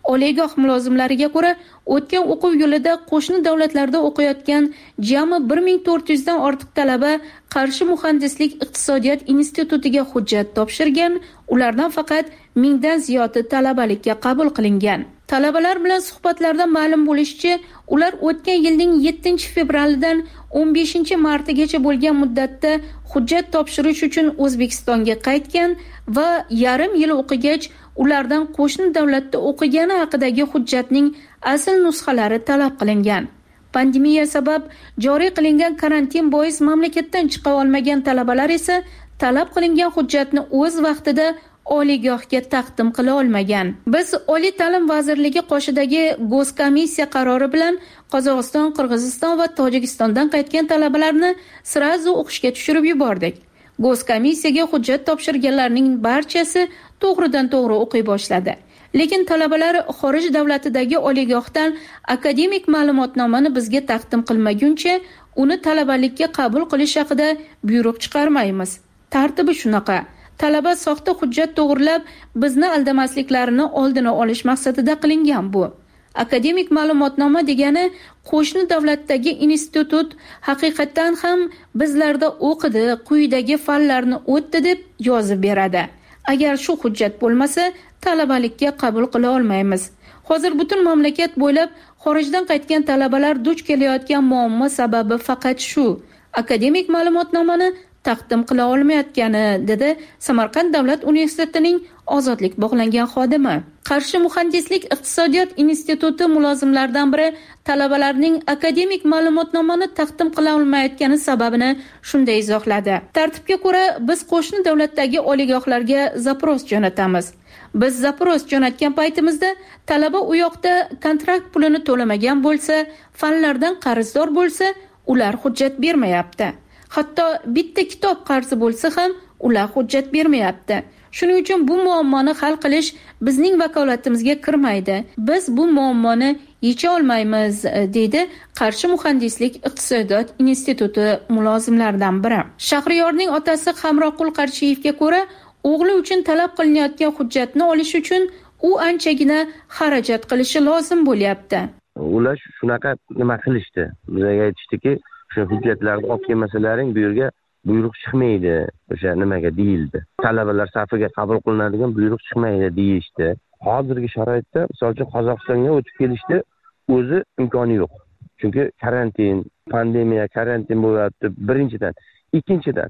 [SPEAKER 10] Oliygoh mulozimlariga ko'ra, o'tgan o'quv yilida qo'shni davlatlarda o'qiyotgan jami bir ming to'rt yuz dan ortiq talaba Qarshi muhandislik iqtisodiyot institutiga hujjat topshirgan, ulardan faqat mingdan ziyodi talabalikka qabul qilingan. Talabalar bilan suhbatlarda ma'lum bo'lishicha, ular o'tgan yilning yettinchi fevralidan o'n beshinchi martigacha bo'lgan muddatda hujjat topshirish uchun O'zbekistonga qaytgan va yarim yil o'qigach, ulardan qo'shni davlatda o'qigani haqidagi hujjatning asl nusxalari talab qilingan. Pandemiya sabab joriy qilingan karantin bois mamlakatdan chiqa olmagan talabalar esa talab qilingan hujjatni o'z vaqtida oliygohga taqdim qila olmagan. Biz Oliy ta'lim vazirligi qoshidagi Go'skomissiya qarori bilan Qozog'iston, Qirg'iziston va Tojikistondan qaytgan talabalarni sirazu o'qishga tushirib yubordik. Go'skomissiyaga hujjat topshirganlarning barchasi to'g'ridan to'g'ri o'qiy boshladi. Lekin talabalar xorij davlatidagi oliygohdan akademik ma'lumotnomani bizga taqdim qilmaguncha uni talabalikka qabul qilish haqida buyruq chiqarmaymiz. Tartibi shunaqa. Talaba soxta hujjat to'g'rilab, bizni aldamasliklarini oldini olish maqsadida qilingan bu. Akademik ma'lumotnoma degani qo'shni davlatdagi institut haqiqatan ham bizlarda o'qidi, quyidagi fanlarni o'tdi deb yozib beradi. Agar shu hujjat bo'lmasa, talabalikka qabul qila olmaymiz. Hozir butun mamlakat bo'ylab xorijdan qaytgan talabalar duch kelayotgan muammo sababi faqat shu. Akademik ma'lumotnomani taqdim qila olmayotgani, dedi Samarqand davlat universitetining ozodlik bog'langan xodimi. Qarshi muhandislik iqtisodiyot instituti mulozimlaridan biri talabalarning akademik ma'lumotnomani taqdim qila olmayotgani sababini shunday izohladi. Tartibga ko'ra, biz qo'shni davlatdagi oliygohlarga zapros jo'natamiz. Biz zapros jo'natgan paytimizda talaba u yoqda kontrakt pulini to'lamagan bo'lsa, fanlardan qarzdor bo'lsa, ular hujjat bermayapti. Hatto bitta kitob qarzi bo'lsa ham ular hujjat bermayapti. Shuning uchun bu muammoni hal qilish bizning vakolatimizga kirmaydi. Biz bu muammoni yecha olmaymiz, deydi Qarshi muhandislik iqtisodiyot instituti mulozimlaridan biri. Shahriyorning otasi Hamroqul Qarshiyevga ko'ra, o'g'li uchun talab qilinayotgan hujjatni olish uchun u anchagina xarajat qilishi lozim bo'lyapti.
[SPEAKER 11] Ular shunaqa nima qilishdi? Bizga aytishdiki, shu hujjatlarni olib kelmasalaring bu yerga buyruq chiqmaydi, o'sha nimaga deyildi. Talabalar safiga qabul qilinadigan buyruq chiqmaydi deyishdi. Hozirgi sharoitda, misol uchun Qozog'istonga o'tib kelishdi, o'zi imkoni yo'q. Chunki karantin, pandemiya, karantin bo'lyapti birinchidan. Ikkinchidan,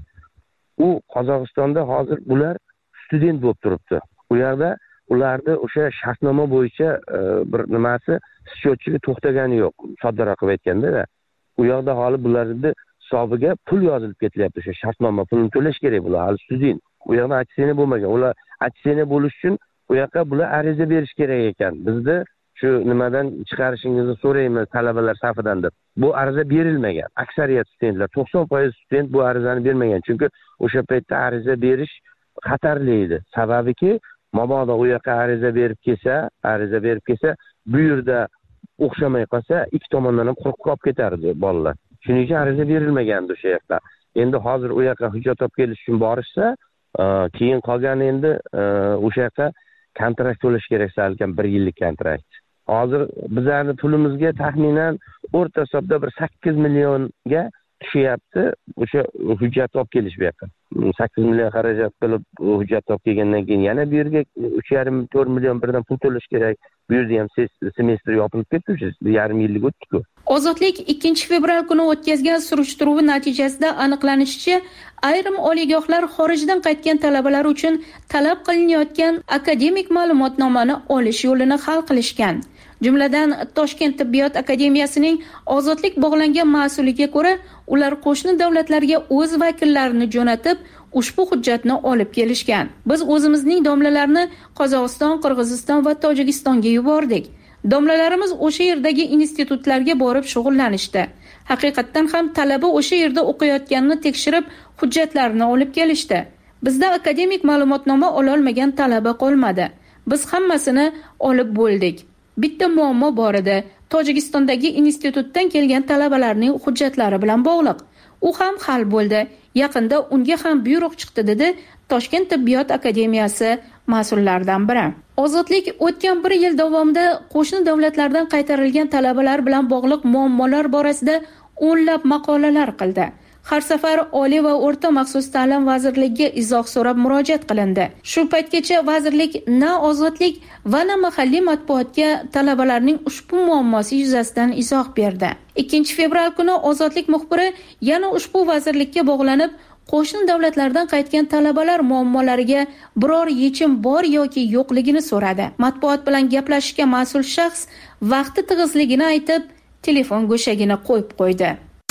[SPEAKER 11] u Qozog'istonda hozir ular student bo'lib turibdi. U yerda ularda o'sha shartnoma bo'yicha bir nimasi счетчиga to'xtagani yo'q. Soddaroq qilib aytganda, u yerda hali bularning hisobiga pul yozilib ketilyapti. O'sha shartnoma pulini to'lash kerak bular, hali student. U yerda aksiyani bo'lmagan. Ular aksiyani bo'lish uchun u yoqqa bular ariza berish kerak ekan. Bizda shu nimadan chiqarishingizni so'raymiz talabalar safidan deb. Bu ariza berilmagan. Aksariyat studentlar, to'qson foiz student bu arizani bermagan. Chunki o'sha paytda ariza berish xatarli edi. Sababiki, mabodo u yoqqa ariza berib kelsa, ariza berib kelsa, bu yerda o'xshamay qolsa, ikki tomondan ham quruq qolib ketardi bolalar. Shuning uchun ariza berilmagandi o'sha yoqda. Endi hozir u yoqqa hujjat olib kelish uchun borishsa, keyin qolgan endi o'sha yoqqa kontrakt to'lash kerak salgan bir yillik kontrakt. Hozir bizlarning pulimizga taxminan o'rta hisobda bir sakkiz millionga tushyapti o'sha hujjat olib kelish bu yoqqa. sakkiz million xarajat qilib hujjat olib kelgandan keyin yana bu yerga uch yarim to'rt million birdan pul to'lash kerak. Bu yerda ham semestr yopilib ketdi, o'sha yarim yillik o'tdi-ku.
[SPEAKER 10] Ozodlik ikkinchi fevral kuni o'tkazgan surishtiruvi natijasida aniqlanishicha, ayrim oliygohlar xorijdan qaytgan talabalar uchun talab qilinayotgan akademik ma'lumotnomani olish yo'lini hal qilishgan. Jumladan, Toshkent tibbiyot akademiyasining ozodlik bog'langan mas'uliga ko'ra, ular qo'shni davlatlarga o'z vakillarini jo'natib, ushbu hujjatni olib kelishgan. Biz o'zimizning domlalarni Qozog'iston, Qirg'iziston va Tojikistonga yubordik. Domlalarimiz o'sha yerdagi institutlarga borib shug'ullanishdi. Haqiqatan ham talaba o'sha yerda o'qiyotganini tekshirib, hujjatlarini olib kelishdi. Bizda akademik ma'lumotnoma ola olmagan talaba qolmadi. Biz hammasini olib bo'ldik. Bitta muammo bor edi. Tojikistondagi institutdan kelgan talabalarning hujjatlari bilan bog'liq. U ham hal bo'ldi. Yaqinda unga ham buyruq chiqdi, dedi Toshkent tibbiyot akademiyasi mas'ullaridan biri. Ozodlik o'tgan bir yil davomida qo'shni davlatlardan qaytarilgan talabalar bilan bog'liq muammolar borasida o'nlab maqolalar qildi. Har safar Oliy va o'rta maxsus ta'lim vazirligiga izoh so'rab murojaat qilindi. Shu paytgacha vazirlik na Ozodlik va na mahalliy matbuotga talabalarning ushbu muammosi yuzasidan izoh berdi. ikkinchi fevral kuni Ozodlik muxbiri yana ushbu vazirlikka bog'lanib, qo'shni davlatlardan qaytgan talabalar muammolariga biror yechim bor yoki yo'qligini so'radi. Matbuot bilan gaplashishga mas'ul shaxs vaqti tig'izligini aytib, telefon go'shagini qo'yib qo'ydi.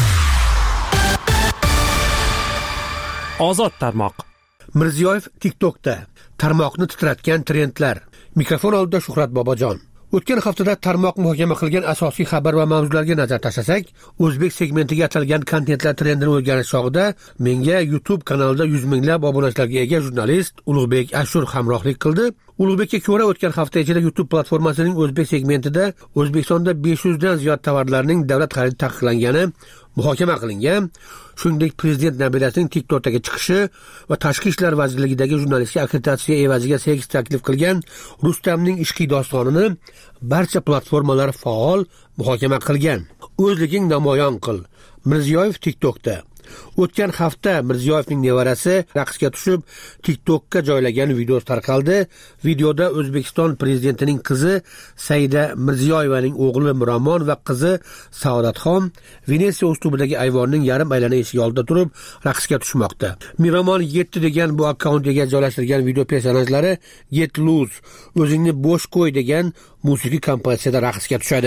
[SPEAKER 12] Ozod tarmoq. Mirziyoyev TikTokda tarmoqni titratgan trendlar. Mikrofon oldida Shuhrat Bobojon. O'tgan haftada tarmoq muhokama qilgan asosiy xabar va mavzularga nazar tashlasak, o'zbek segmentiga atalgan kontentlar trendini o'rganish chog'ida menga YouTube kanalida yuz minglab obunachilarga ega jurnalist Ulug'bek Ashur hamrohlik qildi. Ulug'bekka ko'ra, o'tgan hafta ichida YouTube platformasining o'zbek segmentida O'zbekistonda besh yuz dan ziyod tovarlarning davlat xaridi taqiqlangani muhokama qilingan. Shuningdek, prezident nabirasining TikTokdagi chiqishi va tashqi ishlar vazirligidagi jurnalistga akkreditatsiya evaziga seks taklif qilgan Rustamning ishqiy dostonini barcha platformalar faol muhokama qilgan. O'zliging namoyon qil. Mirziyoyev TikTokda. O'tgan hafta Mirziyoyevning nevarasi raqsga tushib TikTokka joylagan video tarqaldi. Videoda O'zbekiston prezidentining qizi Saida Mirziyoyevaning o'g'li Miramon va qizi Saodatxon Venetsiya uslubidagi ayvonning yarim aylana eshigi oldida turib raqsga tushmoqda. Miramon yetti degan bu akkauntga joylashtirgan video personajlari Get Loose, o'zingni bo'sh qo'y degan musiqiy kompozitsiyada raqsga tushadi.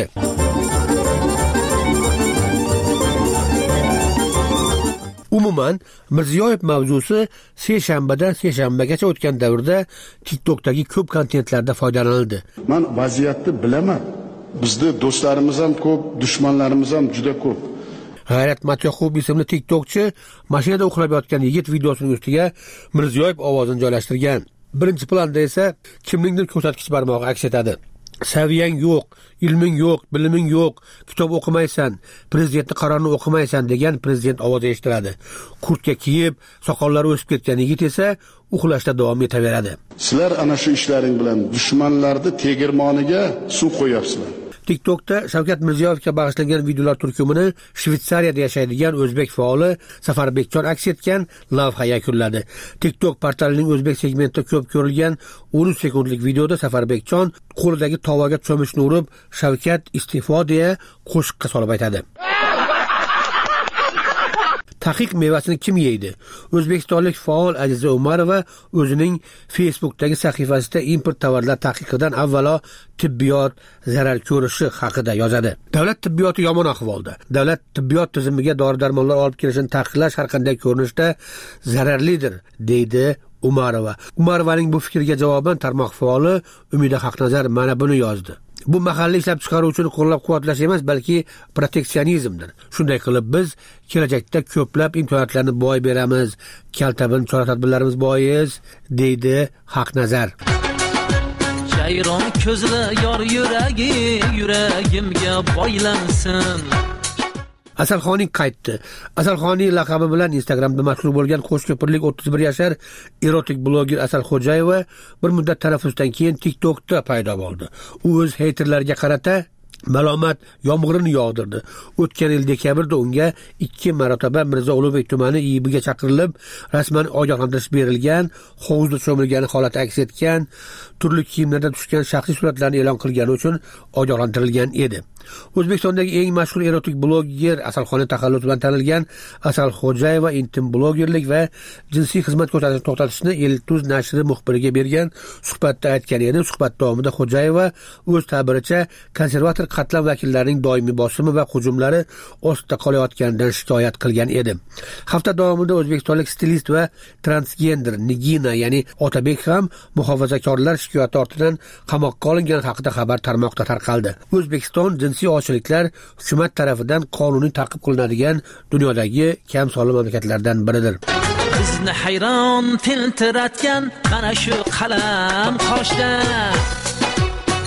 [SPEAKER 12] Umuman, Mirziyoyev mavzusi seshanbadan seshanbagacha o'tgan davrda TikTokdagi ko'p kontentlarda foydalanildi.
[SPEAKER 13] Men vaziyatni bilaman. Bizda do'stlarimiz ham ko'p, dushmanlarimiz ham juda ko'p.
[SPEAKER 12] G'ayrat Matyoxub ismli TikTokchi mashinada uxlab yotgan yigit videosining ustiga Mirziyoyev ovozini joylashtirgan. Birinchi planda esa kimningdir ko'rsatkich barmog'i aks etadi. Saviyang yo'q, ilming yo'q, biliming yo'q, kitob o'qimaysan, prezidentning qarorini o'qimaysan degan prezident ovozi eshitiladi. Kurtka kiyib, soqollari o'sib ketgan yigit esa uxlashda davom etaveradi.
[SPEAKER 13] Sizlar ana shu ishlaring bilan dushmanlarni tegirmoniga suv qo'yapsizlar.
[SPEAKER 12] TikTokda Shavkat Mirziyoyevga bag'ishlangan videolar turkumini Shvetsariyada yashaydigan o'zbek faoli Safarbekjon aks etgan lavha yakunladi. TikTok portalining o'zbek segmentida ko'p ko'rilgan o'n uch sekundlik videoda Safarbekjon qo'lidagi tovaga cho'michni urib, Shavkat iste'fo deya qo'shiqqa solib aytadi. Taqiq mevasini kim yeydi? O'zbekistonlik faol Aziza Umarova o'zining Facebookdagi sahifasida import tovarlar taqiqidan avvalo tibbiyot zarar ko'rishi haqida yozadi. Davlat tibbiyoti yomon ahvolda. Davlat tibbiyot tizimiga dori-darmonlar olib kelishini taqiqlash har qanday ko'rinishda zararlidir, deydi Umarova. Umarovaning bu fikriga javoban tarmoq faoli Umida Haqnazar mana buni yozdi. Bu mahalliy ishlab chiqaruvchini qo'llab-quvvatlash emas, balki proteksionizmdir. Shunday qilib biz kelajakda ko'plab imkoniyatlarni boy beramiz, kaltabin chora-tadbirlarimiz boyiz, deydi Haqnazar.
[SPEAKER 14] Jayron ko'zli yor yuragi, yuragimga boylansin.
[SPEAKER 12] Asalxoning qaytdi. Asalxoning laqabi bilan Instagramda mashhur bo'lgan qo'shko'pirlik o'ttiz bir yashar erotik bloger Asal Xo'jayeva bir muddat tanaffusdan keyin TikTokda paydo bo'ldi. U o'z heyterlariga qarata malomat yomg'irini yog'dirdi. O'tgan yil dekabrda unga ikki marotaba Mirzo Ulug'bek tumani I Bga chaqirilib, rasman ogohlantirish berilgan, hovuzda cho'milgani holati aks etgan, turli kiyimlarda tushgan shaxsiy suratlarni e'lon qilgani uchun ogohlantirilgan edi. O'zbekistondagi eng mashhur erotik bloger Asalxon taxallus bilan tanilgan Asal Xo'jayeva intim blogerlik va jinsiy xizmat ko'rsatishni to'xtatishni Eltuz nashri muxbiriga bergan suhbatda aytgan edi. Suhbat davomida Xo'jayeva o'z ta'biricha konservator qatlam vakillarining doimiy bosimi va hujumlari ostida qolayotganidan shikoyat qilgan edi. Hafta davomida o'zbekistonlik stilist va transgender Nigina, ya'ni Otabek ham muhofazakorlar shikoyati ortidan qamoqqa olingani haqida xabar tarmoqda tarqaldi. O'zbekiston jinsiy ochliklar hukumat tarafidan qonuniy ta'qib qilinadigan dunyodagi kam sonli mamlakatlardan biridir.
[SPEAKER 14] Bizni hayron tentiratgan mana shu qalam qoshda.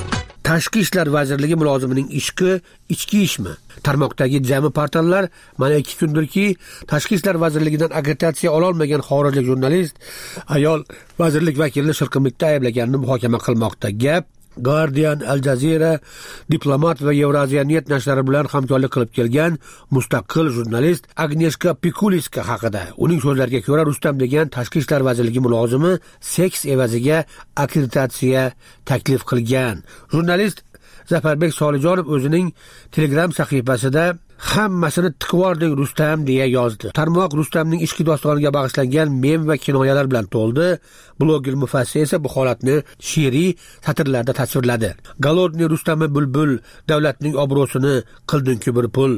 [SPEAKER 12] Tashqi ishlar vazirligi mulozimining ishqi ichki ishmi? Tarmoqdagi jami portallar mana ikki kundirki Tashqi ishlar vazirligidan akkreditatsiya ololmagan xorijlik jurnalist ayol vazirlik vakilini shirqimlikda ayblaganini muhokama qilmoqda. Gap Guardian, Al Jazeera, Diplomat va Yevraziyaniet nashrlari bilan hamkorlik qilib kelgan mustaqil jurnalist Agneshka Pikuliska haqida. Uning so'zlariga ko'ra, Rustam degan Tashqi ishlar vazirligi mulozimi seks evaziga akkreditatsiya taklif qilgan. Jurnalist Zafarbek Solijonov o'zining Telegram sahifasida hammasini tiqvording Rustam deya yozdi. Tarmoq Rustamning ishqi dostoniga bag'ishlangan mem va kinoyalar bilan to'ldi. Bloger Mufassir esa bu holatni she'riy satrlarda tasvirladi. Golodniy Rustami bulbul, davlatning obro'sini qilding-ku bir pul.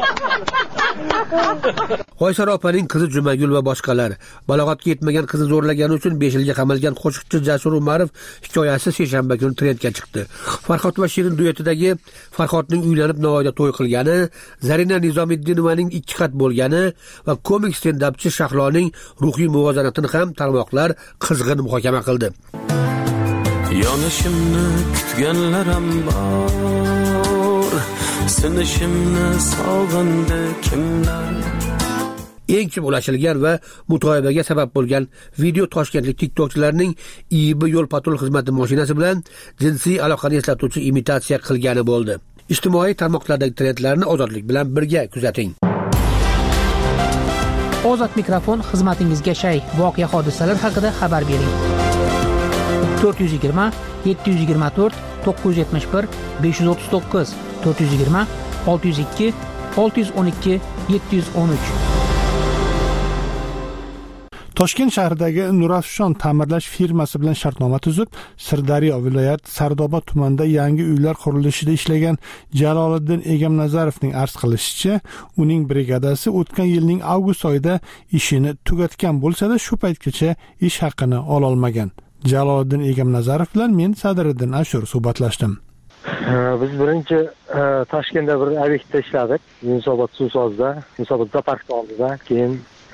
[SPEAKER 12] Qoysar opaning qizi Jumagul va boshqalar balog'atga yetmagan qizni zo'rlagani uchun besh yilga qamalgan qo'shiqchi Jasur Umarov hikoyasi seshanba kuni trendga chiqdi. Farhod va Shirin duetidagi Farhodning uylanib Navoiyda to'y qilgani, Zarina Nizomiddinovaning ikki xat bo'lgani va komik stand-upchi Shahloning ruhiy muvozanatini ham tarmoqlar qizg'in muhokama qildi.
[SPEAKER 14] Yonishimni kutganlar ham bor, sinishimni sog'indi kimlar.
[SPEAKER 12] Eng kim ulashilgan va mutoyibaga sabab bo'lgan video toshkentlik TikTokchilarning I B yo'l patrul xizmati mashinasi bilan jinsiy aloqani eslatuvchi imitatsiya qilgani bo'ldi. Ijtimoiy tarmoqlardagi trendlarni Ozodlik bilan birga kuzating.
[SPEAKER 4] Ozod mikrofon xizmatingizga shay. Voqea hodisalar haqida xabar bering. to'rt yuz yigirma yetti yuz yigirma to'rt to'qqiz yuz yetmish bir besh yuz o'ttiz to'qqiz to'rt yuz yigirma olti yuz ikki olti yuz o'n ikki yetti yuz o'n uch.
[SPEAKER 1] Toshkent shahridagi Nurafshon ta'mirlash firmasi bilan shartnoma tuzib, Sirdaryo viloyat Sardoba tumanida yangi uylar qurilishida ishlagan Jaloliddin Egamnazarovning arz qilishicha, uning brigadasi o'tgan yilning avgust oyida ishini tugatgan bo'lsa-da, shu paytgacha ish haqini ola olmagan. Jaloliddin Egamnazarov bilan men Sadiriddin Ashur suhbatlashdim.
[SPEAKER 15] Biz birinchi Toshkentda bir obyektda ishladik. Yunusobod suvsozda, Yunusobod parkda oldida, keyin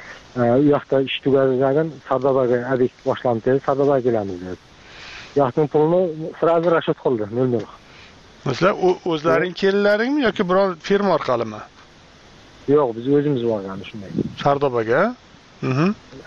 [SPEAKER 15] u yoqda ish tugatilgan Sardobaga obyekt boshlandi, Sardobaga kelamiz dedi. Yoqning pulini sirazi rashod qildi, nol nol.
[SPEAKER 16] Masalan, o'zlaring kelinlaringmi yoki biror firma orqalimi?
[SPEAKER 15] Yo'q, biz o'zimiz borganmiz shunday.
[SPEAKER 16] Sardobaga? Mhm.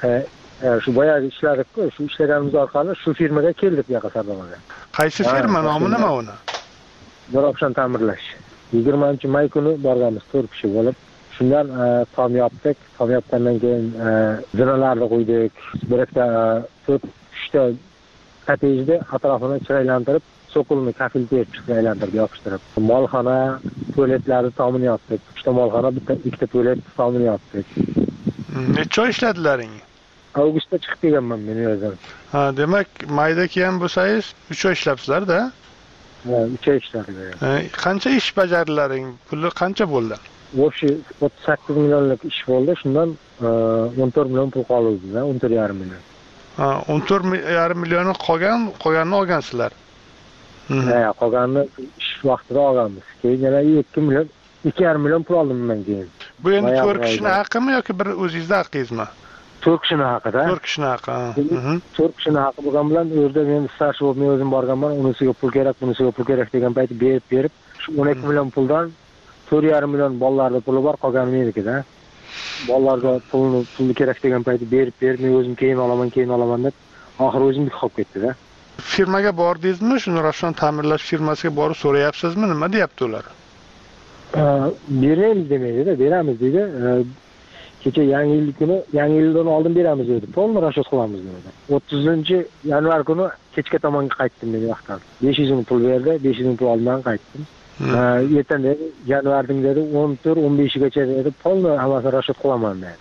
[SPEAKER 15] Shu boyagi ishladik-ku, shu ishlaganimiz orqali shu firmaga keldik yoqqa Sardobaga.
[SPEAKER 16] Qaysi firma nomi nima uni?
[SPEAKER 15] Nurafshon ta'mirlash. yigirmanchi may kuni borganmiz, to'rt kishi bo'lib. Shundan tom yopdik, tom yopgandan keyin zinalarni qo'ydik. Birakda to'rt uchta kottejni atrofini chiroylantirib, so'qilni kafilga chiroylantirib yopishtirib. Molxona, tualetlarni tomini yopdik. uchta molxona, bitta ikkita tualet tomini yopdik.
[SPEAKER 16] Necha oy ishladlaring?
[SPEAKER 15] Avgustda chiqib kelganman men o'zim.
[SPEAKER 16] Ha, demak, mayda kelgan bo'lsangiz uch oy ishlabsizlar-da?
[SPEAKER 15] Ha, uch oy ishladik.
[SPEAKER 16] Qancha ish bajardilaring? Puli qancha bo'ldi?
[SPEAKER 15] O'sha o'ttiz sakkiz millionlik ish bo'ldi, shundan o'n to'rt million pul qoldi, o'n to'rt yarim million.
[SPEAKER 16] Ha, o'n to'rt yarim millionni qolgan, qolganini olgansizlar.
[SPEAKER 15] Ha, qolganini ish vaqtida olganmiz. Keyin yana ikki million, ikki yarim million pul oldim bundan keyin.
[SPEAKER 16] Bu endi to'rt kishining haqqimi yoki bir o'zingizning haqqingizmi?
[SPEAKER 15] to'rt kishining haqida.
[SPEAKER 16] to'rt kishining haqqi.
[SPEAKER 15] to'rt kishining haqqi bo'lgan bilan o'rda men staj bo'lib men o'zim borganman, unisiga pul kerak, bunisiga pul kerak degan payti berib berib, shu o'n ikki million puldan to'rt yarim million bolalarda puli bor, qolgani menikida. Bolalarga pulni pulni kerak degan payti berib berib, men o'zim keyin olaman, keyin olaman deb oxiri o'zimga qolib ketdi-da.
[SPEAKER 16] Firmaga bordingizmi? Shu Nurafshon ta'mirlash firmasiga borib so'rayapsizmi? Nima deyapti ular?
[SPEAKER 15] Beramiz demaydi-da, beramiz deydi. Kecha yangi yil kuni, yangi yildan oldin beramiz dedi. To'liq rashod qilamiz dedi. o'ttizinchi yanvar kuni kechga tomonga qaytdim men vaqtdan. besh yuz ming pul berdi, besh yuz ming pul olmagan qaytdim. Ertan dedi, yanvarning dedi o'n to'rt o'n besh gacha dedi, to'liq hammasini rashod qilaman dedi.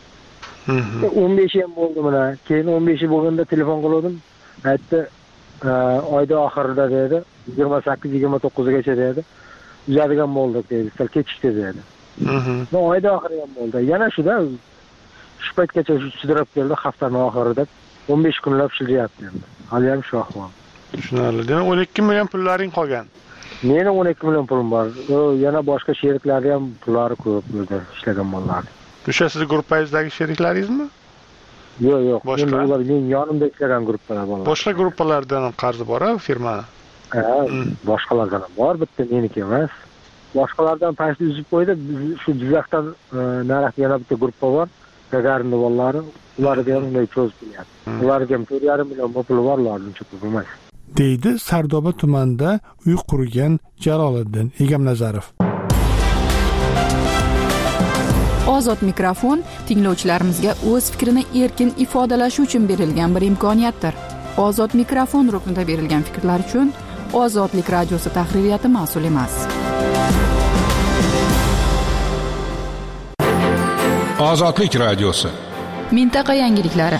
[SPEAKER 15] o'n besh ham bo'ldi mana. Keyin o'n besh bo'lganda telefon qildim. Aytdi, oyda oxirida dedi, yigirma sakkiz yigirma to'qqiz gacha dedi. Uzadigan bo'ldik dedi, sal kechikdi dedi. No, oyda oxiri ham bo'ldi. Yana shuda shu paytgacha shu sudrab keldi haftaning oxirida o'n besh kunlab shilyapti endi. Hali ham shu ahvol.
[SPEAKER 16] Tushunarli. Demak o'n ikki million pullaring qolgan.
[SPEAKER 15] Meni o'n ikki million pulim bor. Yana boshqa sheriklarda ham pullari ko'p bo'ldi, ishlagan bolalar.
[SPEAKER 16] O'sha siz guruhpangizdagi sheriklaringizmi?
[SPEAKER 15] Yo'q, yo'q. Endi ular men yonimda ishlagan gruppalar bolalar.
[SPEAKER 16] Boshqa gruppalardan ham qarzi bor-a firma?
[SPEAKER 15] Ha, boshqalardan ham bor, bitta meniki emas. Boshqalardan pastni uzib qo'ydi. Biz shu Jizzaxdan naraqda yana bitta guruh bor. Gagarinda bolalari, ularga ham unday cho'zib kelyapti. Ularga ham to'rt yarim million puli bor, ularning cho'pi emas.
[SPEAKER 1] deydi Sardoba tumanida uy qurgan Jaloliddin Egamnazarov.
[SPEAKER 5] Ozod mikrofon tinglovchilarimizga o'z fikrini erkin ifodalashi uchun berilgan bir imkoniyatdir. Ozod mikrofon ruknida berilgan fikrlar uchun Ozodlik radiosi tahririyati mas'ul emas.
[SPEAKER 6] Ozodlik radiosi.
[SPEAKER 5] Mintaqa yangiliklari.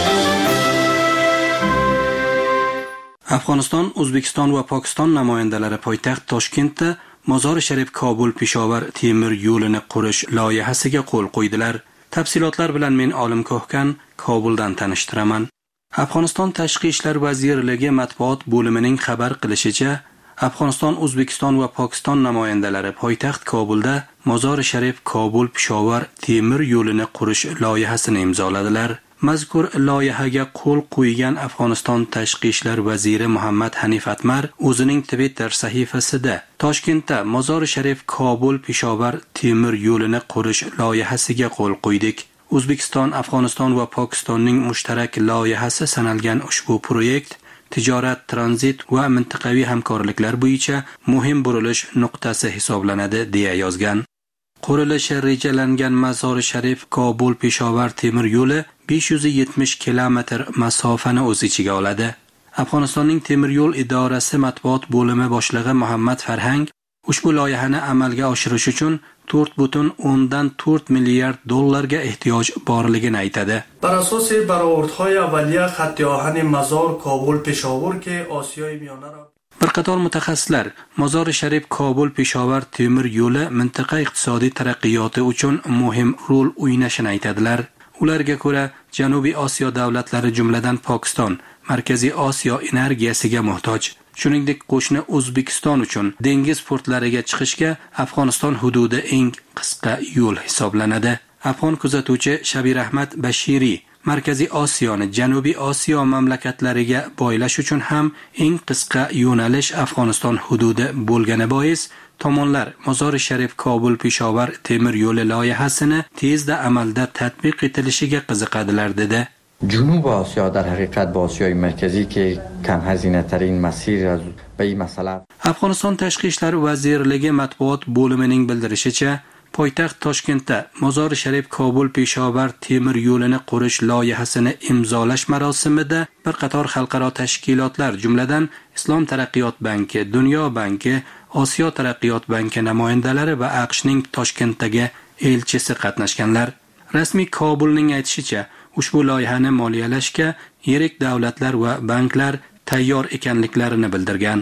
[SPEAKER 17] Afg'oniston, O'zbekiston va Pokiston namoyandalari poytaxt Toshkentda Mozori Sharif Kobul Peshovar temir yo'lini qurish loyihasiga qo'l qo'ydilar. Tafsilotlar bilan men Olim Ko'hkan Kobuldan tanishtiraman. Afg'oniston Tashqi ishlar vazirligi matbuot bo'limining xabar qilishicha, Afg'oniston, O'zbekiston va Pokiston namoyandalari poytaxt Kobulda Mozori Sharif Kobul Peshovar temir yo'lini qurish loyihasini imzoladilar. Mazkur loyihaga qo'l qo'ygan Afg'oniston Tashqi ishlar vaziri Muhammad Hanif Atmar o'zining Twitter sahifasida Toshkentda Mozori Sharif Kobul Peshovar temir yo'lini qurish loyihasiga qo'l qo'ydik. O'zbekiston, Afg'oniston va Pokistonning mushtarak loyihasi sanalgan ushbu proyekt tijorat, tranzit va mintaqaviy hamkorliklar bo'yicha muhim burilish nuqtasi hisoblanadi, deya yozgan. Qurilishi rejalangan Mozori Sharif Kobul Peshovar temir yo'li besh yuz yetmish kilometr masofani o'z ichiga oladi. Afg'onistonning temir yo'l idorasi matbuot bo'limi boshlig'i Muhammad Farhang ushbu loyihani amalga oshirish uchun to'rt butun o'ndan to'rt milliard dollarga ehtiyoj borligini aytadi.
[SPEAKER 18] بر اساس برآوردهای اولیه خط آهن مزار کابل پشاور که آسیای میانه را
[SPEAKER 17] Bir qator mutaxassislar Mozori Sharif Kobul Peshovar temir yo'li mintaqa iqtisodiy taraqqiyoti uchun muhim rol o'ynashini aytadilar. Ularga ko'ra, Janubiy Osiyo davlatlari jumladan Pokiston Markaziy Osiyo energiyasiga muhtoj. Shuningdek, qo'shni O'zbekiston uchun dengiz portlariga chiqishga Afg'oniston hududi eng qisqa yo'l hisoblanadi. Afg'on kuzatuvchi Shabir Ahmad Bashiri Markaziy Osiyoni Janubiy Osiyo mamlakatlariga boylash uchun ham eng qisqa yo'nalish Afg'oniston hududi bo'lgani bois, tomonlar Mozori Sharif Kobul Peshovar temir yo'li loyihasini tezda amalda tatbiq etilishiga qiziqadilar, dedi.
[SPEAKER 19] جنوب آسیا در حقیقت با آسیای مرکزی که کم هزینه ترین مسیر از به این مسئله.
[SPEAKER 17] Afg'oniston Tashqi ishlar vazirligi matbuot bo'limining bildirishicha, poytaxt Toshkentda Mozori Sharif Kobul Peshovar temir yo'lini qurish loyihasini imzolash marosimida bir qator xalqaro tashkilotlar, jumladan Islom taraqqiyot banki, Dunyo banki, Osiyo taraqqiyot banki namoyandalari va AQShning Toshkentdagi elchisi qatnashganlar. Rasmiy Kobulning aytishicha, ushbu loyihani moliyalashga yirik davlatlar va banklar tayyor ekanliklarini bildirgan.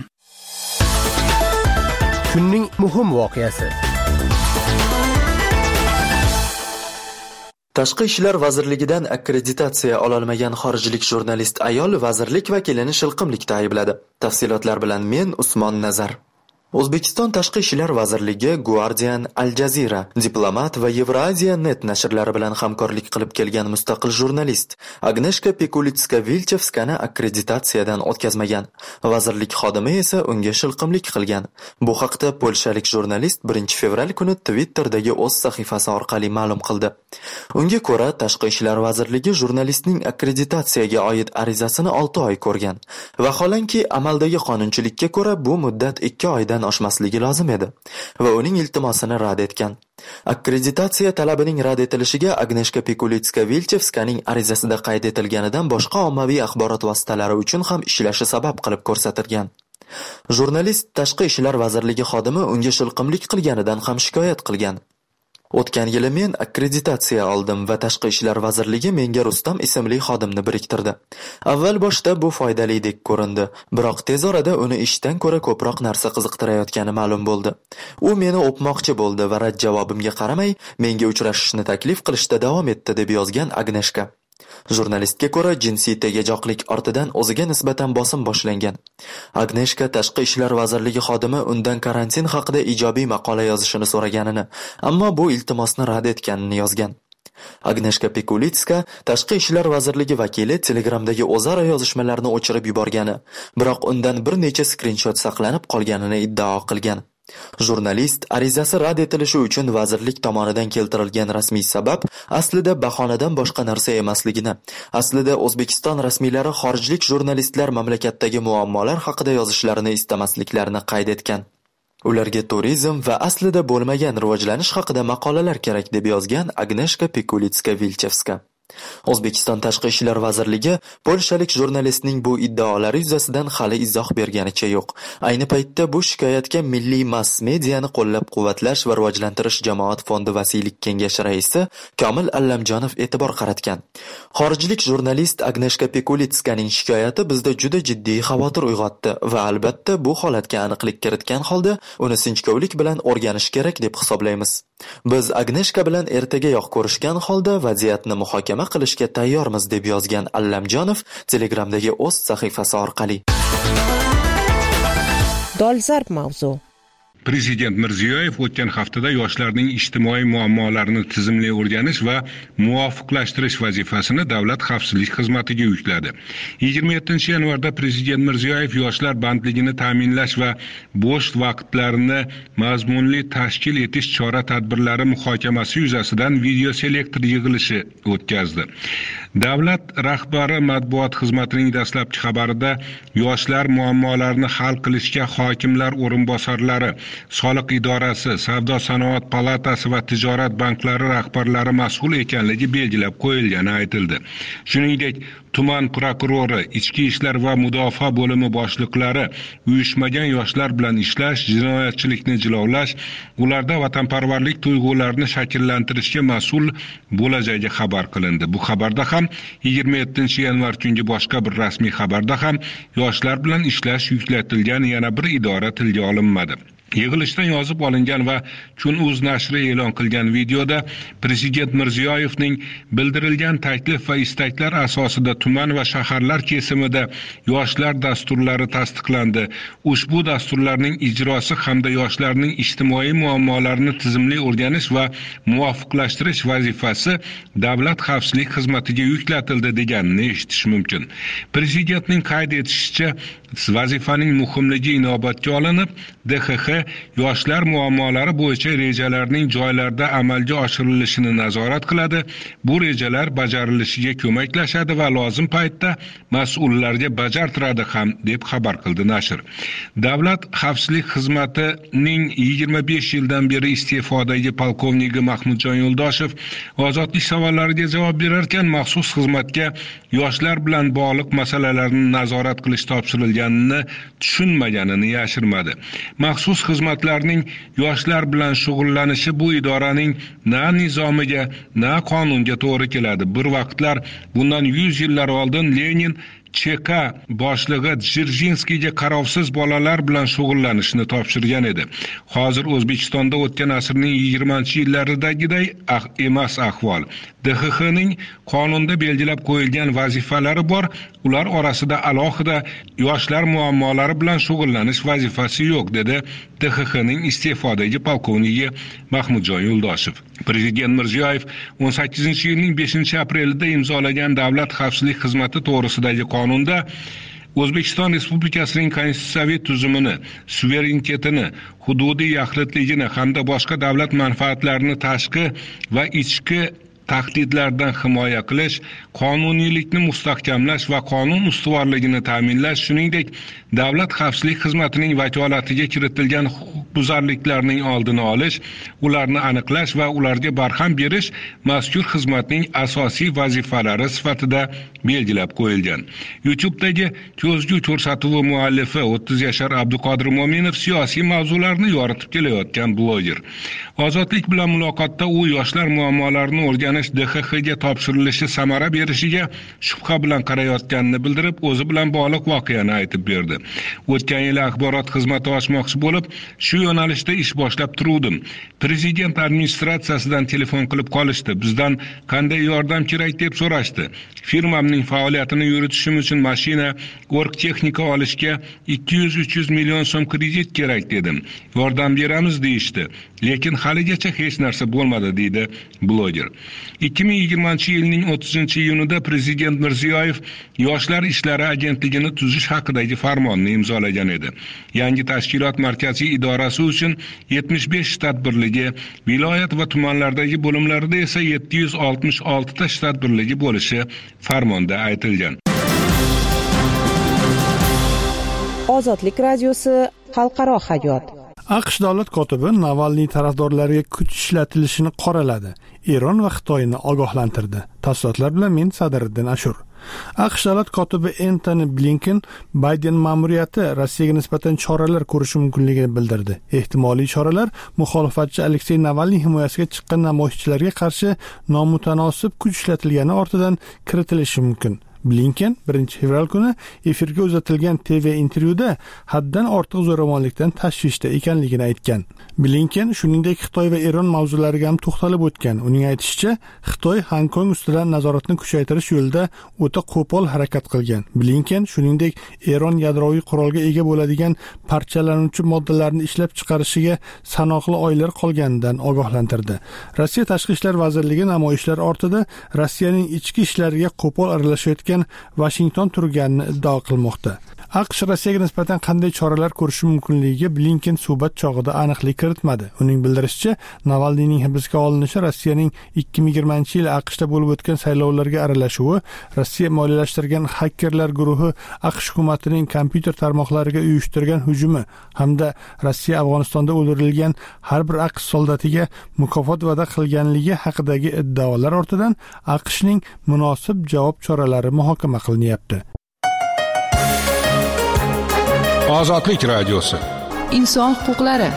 [SPEAKER 12] Kunning muhim voqeasi.
[SPEAKER 8] Tashqi ishlar vazirligidan akkreditatsiya ololmagan xorijlik jurnalist ayol vazirlik vakilini shilqimlikda aybladi. Tafsilotlar bilan men Usmon Nazar. O'zbekiston Tashqi ishlar vazirligi Guardian, Al Jazeera, Diplomat va Евразия net nashrlari bilan hamkorlik qilib kelgan mustaqil jurnalist Agneshka Pekulitska-Vilchevskani akkreditatsiyadan o'tkazmagan. Vazirlik xodimi esa unga shilqimlik qilgan. Bu haqda polshalik jurnalist birinchi fevral kuni Twitter'dagi o'z sahifasi orqali ma'lum qildi. Unga ko'ra, Tashqi ishlar vazirligi jurnalistning akkreditatsiyaga oid arizasini olti oy ko'rgan. Vaholanki, amaldagi qonunchilikka ko'ra bu muddat ikki oydan oshmasligi lozim edi va uning iltimosini rad etgan. Akkreditatsiya talabining rad etilishiga Agneshka Pekulitska-Vilchevskaning arizasida qayd etilganidan boshqa ommaviy axborot vositalari uchun ham ishlashi sabab qilib ko'rsatilgan. Jurnalist Tashqi ishlar vazirligi xodimi unga shilqimlik qilganidan ham shikoyat qilgan. O'tgan yili men akkreditatsiya oldim va Tashqi ishlar vazirligi menga Rustam ismli xodimni biriktirdi. Avval boshda bu foydalidek ko'rindi, biroq tez orada uni ishdan ko'ra ko'proq narsa qiziqtirayotgani ma'lum bo'ldi. U meni o'pmoqchi bo'ldi va rad javobimga qaramay, menga uchrashishni taklif qilishda davom etdi, deb yozgan Agneshka. Jurnalistga ko'ra, jinsiy tegajoqlik ortidan o'ziga nisbatan bosim boshlangan. Agneshka Tashqi ishlar vazirligi xodimi undan karantin haqida ijobiy maqola yozishini so'raganini, ammo bu iltimosni rad etganini yozgan. Agneshka Pekulitska, Tashqi ishlar vazirligi vakili Telegramdagi o'zaro yozishmalarni o'chirib yuborgani, biroq undan bir necha skrinshot saqlanib qolganini iddao qilgan. Jurnalist arizasi rad etilishi uchun vazirlik tomonidan keltirilgan rasmiy sabab aslida bahonadan boshqa narsa emasligini, aslida O'zbekiston rasmiylari xorijlik jurnalistlar mamlakatdagi muammolar haqida yozishlarini istamasliklarini qayd etgan. Ularga turizm va aslida bo'lmagan rivojlanish haqida maqolalar kerak deb yozgan Agneshka Pekulitska-Vilchevska. O'zbekiston Tashqi ishlar vazirligi polshalik jurnalistning bu iddaolari yuzasidan hali izoh berganicha yo'q. Ayni paytda bu shikoyatga Milliy mass mediani qo'llab-quvvatlash va rivojlantirish jamoat fondi vasiylik kengashi raisi Komil Allamjonov e'tibor qaratgan. Xorijlik jurnalist Agneshka Pekulitskaning shikoyati bizda juda jiddiy xavotir uyg'otdi va albatta bu holatga aniqlik kiritgan holda uni sinchkovlik bilan o'rganish kerak deb hisoblaymiz. Biz Agneshka bilan ertagayoq ko'rishgan holda vaziyatni muhokama qilishga tayyormiz deb yozgan Allamjonov Telegramdagi o'z sahifasi orqali.
[SPEAKER 7] Dolzarb mavzu.
[SPEAKER 6] Prezident Mirziyoyev o'tgan haftada yoshlarning ijtimoiy muammolarini tizimli o'rganish va muvofiqlashtirish vazifasini Davlat xavfsizlik xizmatiga yukladi. yigirma yettinchi yanvarda Prezident Mirziyoyev yoshlar bandligini ta'minlash va bo'sh vaqtlarini mazmunli tashkil etish chora-tadbirlari muhokamasi yuzasidan video selektor yig'ilishi o'tkazdi. Davlat rahbari matbuot xizmatining dastlabki xabarida yoshlar muammolarini hal qilishga hokimlar o'rinbosarlari, soliq idorasi, savdo-sanoat palatasi va tijorat banklari rahbarlari mas'ul ekanligi belgilab qo'yilgani aytildi. Shuningdek, tuman prokurori, ichki ishlar va mudofaa bo'limi boshliqlari uyushmagan yoshlar bilan ishlash, jinoyatchilikni jilovlash, ularda vatanparvarlik tuyg'ularini shakllantirishga mas'ul bo'lajagi xabar qilindi. Bu xabarda ham yigirma yettinchi yanvar kungi boshqa bir rasmiy xabarda ham yoshlar bilan ishlash yuklatilgan yana bir idora tilga olinmadi. Yig'ilishdan yozib olingan va Kun.uz nashri e'lon qilgan videoda Prezident Mirziyoyevning bildirilgan taklif va istaklar asosida tuman va shaharlar kesimida yoshlar dasturlari tasdiqlandi. Ushbu dasturlarning ijrosi hamda yoshlarning ijtimoiy muammolarini tizimli o'rganish va muvofiqlashtirish vazifasi Davlat xavfsizlik xizmatiga yuklatildi deganini eshitish mumkin. Prezidentning qayd etishicha, vazifaning muhimligi inobatga olinib, D X X yoshlar muammolari bo'yicha rejalarning joylarda amalga oshirilishini nazorat qiladi. Bu rejalar bajarilishiga ko'maklashadi va lozim paytda mas'ullarga bajartiradi ham deb xabar qildi nashr. Davlat xavfsizlik xizmatining yigirma besh yildan beri iste'fodagi polkovniki Mahmudjon Yo'ldoshev ozodlik savollariga javob berarkan, maxsus xizmatga yoshlar bilan bog'liq masalalarni nazorat qilish topshirilganini tushunmaganini yashirmadi. Maxsus xizmatlarning yoshlar bilan shug'ullanishi bu idoraning na nizomiga, na qonunga to'g'ri keladi. Bir vaqtlar bundan yuz yillar oldin Lenin Cheka boshlig'i Dzержинskiyga qarovsiz bolalar bilan shug'ullanishni topshirgan edi. Hozir O'zbekistonda o'tgan asrning yigirmanchi yillaridagiday emas ahvol. D X X'ning qonunda belgilab qo'yilgan vazifalari bor. Ular orasida alohida yoshlar muammolari bilan shug'ullanish vazifasi yo'q, dedi D X X'ning iste'fodagi polkovniki Mahmudjon Yo'ldoshev. Prezident Mirziyoyev o'n sakkizinchi yilning beshinchi aprelida imzolagan Davlat xavfsizlik xizmati to'g'risidagi qonunda O'zbekiston Respublikasining konstitutsiyaviy tuzumini, suverenitetini, hududiy yaxlitligini hamda boshqa davlat manfaatlarini tashqi va ichki tahdidlardan himoya qilish, qonuniylikni mustahkamlash va qonun ustuvorligini ta'minlash, shuningdek, davlat xavfsizlik xizmatining vakolatiga kiritilgan huquqbuzarliklarning oldini olish, ularni aniqlash va ularga barham berish mazkur xizmatning asosiy vazifalari sifatida belgilab qo'yilgan. YouTube'dagi ko'zgu ko'rsatuvi muallifi o'ttiz yashar Abduqodir Mo'minov siyosiy mavzularni yoritib kelayotgan bloger. Ozodlik bilan muloqotda u yoshlar muammolarini o'rganish D X X'ga topshirilishi samara berishiga shubha bilan qarayotganini bildirib, o'zi bilan bog'liq voqeani aytib berdi. O'tgan yili axborot xizmati ochmoqchi bo'lib, shu yo'nalishda ish boshlab turuvdim. Prezident administratsiyasidan telefon qilib qolishdi. Bizdan qanday yordam kerak deb so'rashdi. Firmamning faoliyatini yuritishim uchun mashina, org texnika olishga ikki yuz uch yuz million so'm kredit kerak dedim. Yordam beramiz deyishdi. Lekin haligacha hech narsa bo'lmadi deydi bloger. ikki ming yigirmanchi yilning o'ttizinchi iyunida Prezident Mirziyoyev Yoshlar ishlari agentligini tuzish haqidagi farmonni imzolagan edi. Yangi tashkilot markaziy idorasi uchun yetmish besh shtat birligi, viloyat va tumanlardagi bo'limlarda esa yetti yuz oltmish olti ta shtat birligi bo'lishi farmonda aytilgan.
[SPEAKER 7] Ozodlik radiosi xalqaro hayot.
[SPEAKER 1] AQSh davlat kotibi Navalniy tarafdorlariga kuch ishlatilishini qoraladi. Eron va Xitoyni ogohlantirdi. Tafsilotlar bilan men Sadiriddin Ashur. AQSh davlat kotibi Antony Blinken Bayden ma'muriyati Rossiyaga nisbatan choralar ko'rishi mumkinligini bildirdi. Ehtimoliy choralar muxolifatchi Aleksey Navalniy himoyasiga chiqqan namoyishchilarga qarshi nomutanosib kuch ishlatilgani ortidan kiritilishi mumkin. Blinken birinchi fevral kuni efirga uzatilgan T V intervyuda haddan ortiq zo'ravonlikdan tashvishda ekanligini aytgan. Blinken shuningdek Xitoy va Eron mavzulariga ham to'xtalib o'tgan. Uning aytishicha, Xitoy Hong-Kong ustidan nazoratni kuchaytirish yo'lida o'ta qo'pol harakat qilgan. Blinken shuningdek Eron yadroviy qurolga ega bo'ladigan parchalanuvchi moddalarni ishlab chiqarishiga sanoqli oylar qolganidan ogohlantirdi. Rossiya tashqi ishlar vazirligi namoyishlar ortida Rossiyaning ichki ishlariga qo'pol aralashayotgan Washington turganini iddao qilmoqda. AQSh Rossiyaga nisbatan qanday choralar ko'rishi mumkinligiga Blinken suhbat chog'ida aniqlik kiritmadi. Uning bildirishicha, Navalniyning hibsga olinishi Rossiyaning ikki ming yigirmanchi yil AQShda bo'lib o'tgan saylovlarga aralashuvi, Rossiya moliyalashtirgan hakkerlar guruhi AQSh hukumatining kompyuter tarmoqlariga uyushtirgan hujumi hamda Rossiya Afg'onistonda o'ldirilgan har bir AQSh soldatiga mukofot va'da qilganligi haqidagi iddaolar ortidan AQShning munosib javob choralari muhokama qilinyapti.
[SPEAKER 6] Ozodlik radiosi.
[SPEAKER 5] Inson huquqlari.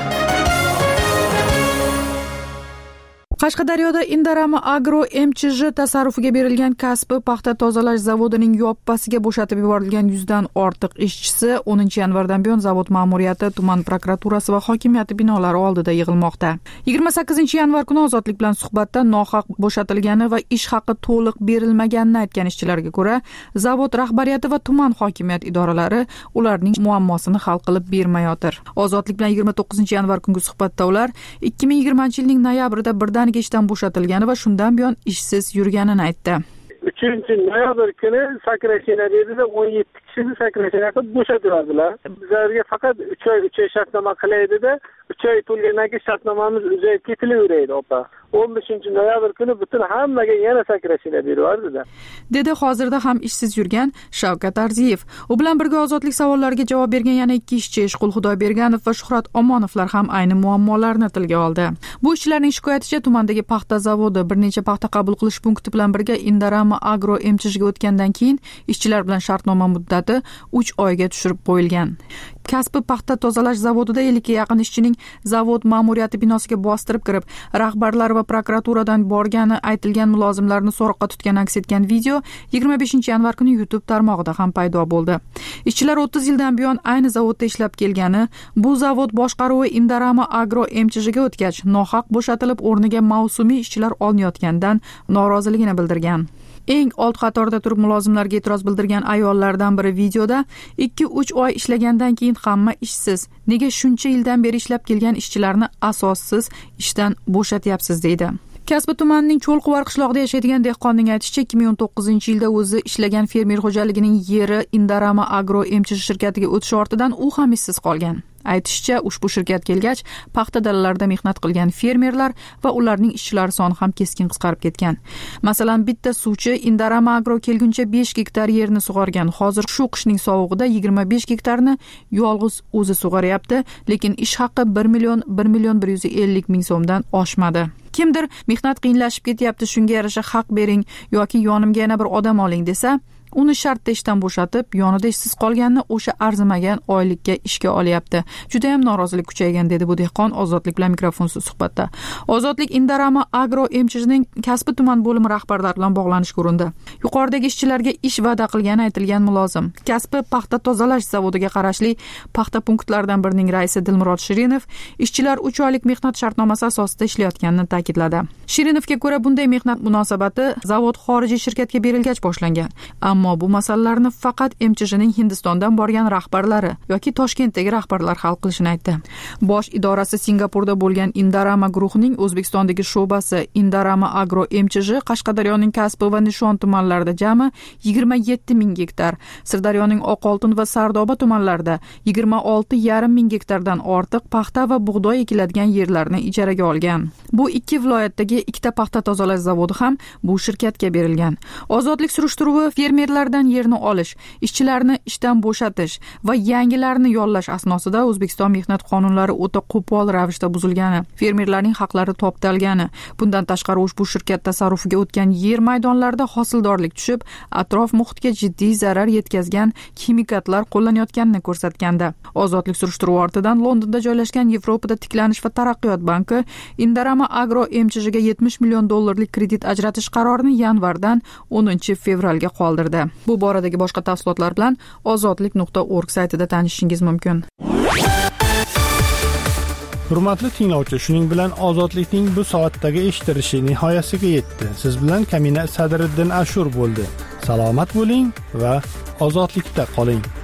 [SPEAKER 5] Qashqadaryoda Indarama Agro M Ch J tasarrufiga berilgan kasbi paxta tozalash zavodining yoppasiga bo'shatib yuborilgan yuzdan ortiq ishchisi o'ninchi yanvardan buyon zavod ma'muriyati, tuman prokuraturasi va hokimiyati binolari oldida yig'ilmoqda. yigirma sakkizinchi yanvar kuni Ozodlik bilan suhbatda nohaq bo'shatilgani va ish haqi to'liq berilmaganini aytgan ishchilarga ko'ra, zavod rahbariyati va tuman hokimiyat idoralari ularning muammosini hal qilib bermayotir. Ozodlik bilan yigirma to'qqizinchi yanvar kungi suhbatda ular ikki ming yigirmanchi yilning noyabrida birdan ishdan bo'shatilgani va shundan buyon ishsiz yurganini aytdi.
[SPEAKER 15] uchinchi noyabr kuni sakrashina dedida o'n yetti kishini sakrashina qilib bo'shatiradilar. Bizlarga faqat uch oy uch oy shartnoma qilaydida, uch oy to'lgandan keyin shartnomamiz uzayib ketilaveradi opa. o'n beshinchi noyabr kuni butun hammaga yana sakrashina beryapti-da.
[SPEAKER 5] Dedi hozirda ham ishsiz yurgan Shavkat Arziyev. U bilan birga ozodlik savollariga javob bergan yana ikki ishchi Ishqul Xudoyberganov va Shuhrat Omonovlar ham ayni muammolarni tilga oldi. Bu ishchilarning shikoyaticha, tumandagi paxta zavodi bir necha paxta qabul qilish punkti bilan birga Indarama Agro M Ch J ga o'tgandan keyin ishchilar bilan shartnoma muddati uch oyga tushirib qo'yilgan. Kasbi paxta tozalash zavodida ellikka yaqin ishchining zavod ma'muriyati binosiga bostirib kirib, rahbarlar va prokuraturadan borgani aytilgan mulozimlarni so'roqqa tutgan aks etgan video yigirma beshinchi yanvar kuni YouTube tarmog'ida ham paydo bo'ldi. Ishchilar o'ttiz yildan buyon ayni zavodda ishlab kelgani, bu zavod boshqaruvi Indarama Agro M Ch J ga o'tgach, nohaq bo'shatilib o'rniga mavsumiy ishchilar olinayotganidan noroziligini bildirgan. Eng old qatorda turib mulozimlarga e'tiroz bildirgan ayollardan biri videoda ikki uch oy ishlagandan keyin hamma ishsiz. Nega shuncha yildan beri ishlab kelgan ishchilarni asossiz ishdan bo'shatyapsiz deydi. Kasbi tumanining Cho'lquvar qishlog'ida yashaydigan dehqonning aytishicha, ikki ming o'n to'qqizinchi yilda o'zi ishlagan fermer xo'jaligining yeri Indarama Agro M Ch J shirkatiga o'tishi ortidan u ham ishsiz qolgan. Aytishicha, ushbu shirkat kelgach, paxta dalalarida mehnat qilgan fermerlar va ularning ishchilari soni ham keskin qisqarib ketgan. Masalan, bitta suvchi Indarama Agro kelguncha besh gektar yerni sug'organ. Hozir shu qishning sovug'ida yigirma besh gektarni yolg'iz o'zi sug'oryapti, lekin ish haqi bir million bir million bir yuz ellik ming so'mdan oshmadi. Kimdir mehnat qiyinlashib ketyapti, shunga yarasha haq bering yoki yonimga yana bir odam oling desa, uni shartda ishdan bo'shatib, yonida ishsiz qolganini o'sha arzimagan oylikka ishga olyapti. Juda ham norozilik kuchaygan, dedi bu dehqon Ozodlik bilan mikrofonsiz suhbatda. Ozodlik Indarama Agro M C H'ning kasbi tuman bo'limi rahbarlari bilan bog'lanishga urindi. Yuqoridagi ishchilarga ish va'da qilgani aytilgan mulozim kasbi paxta tozalash zavodiga qarashli paxta punktlaridan birining raisi Dilmurod Shirinov ishchilar uch oylik mehnat shartnomasi asosida ishlayotganini ta'kidladi. Shirinovga ko'ra, bunday mehnat munosabati zavod xorijiy shirkatga berilgach boshlangan. Ammo bu masalalarni faqat M C H'ning Hindistondan borgan rahbarlari yoki Toshkentdagi rahbarlar hal qilishini aytdi. Bosh idorasi Singapurda bo'lgan Indarama guruhining O'zbekistondagi sho'basi Indarama Agro M C H Qashqadaryoning Kasbi va Nishon tumanlarida jami yigirma yetti ming gektar, Sirdaryoning Oqoltin va Sardoba tumanlarida yigirma olti yarim ming gektardan ortiq paxta va bug'doy ekiladigan yerlarni ijaraga olgan. Bu ikki viloyatdagi ikkita paxta tozalash zavodi ham bu shirkatga berilgan. Ozodlik surishtiruvi fermerlardan yerni olish, ishchilarni ishdan bo'shatish va yangilarni yollash asnosida O'zbekiston mehnat qonunlari o'ta qo'pol ravishda buzilgani, fermerlarning haqlari toptalgani, bundan tashqari ushbu shirkat tasarrufiga o'tgan yer maydonlarida hosildorlik tushib, atrof muhitga jiddiy zarar yetkazgan kimikatlar qo'llanayotganini ko'rsatgandi. Ozodlik surishtiruvi ortidan Londonda joylashgan Yevropada tiklanish va taraqqiyot banki Indarama Agro M C H'ga yetmish million dollarlik kredit ajratish qarorini yanvardan o'ninchi fevralga qoldirdi. Bu boradagi boshqa tafsilotlar bilan ozodlik nuqta org saytida tanishishingiz mumkin.
[SPEAKER 1] Hurmatli tinglovchi, shuning bilan Ozodlikning bu soatdagi eshitilishi nihoyasiga yetdi. Siz bilan Kamina Sadriddin Ashur bo'ldi. Salomat bo'ling va ozodlikda qoling.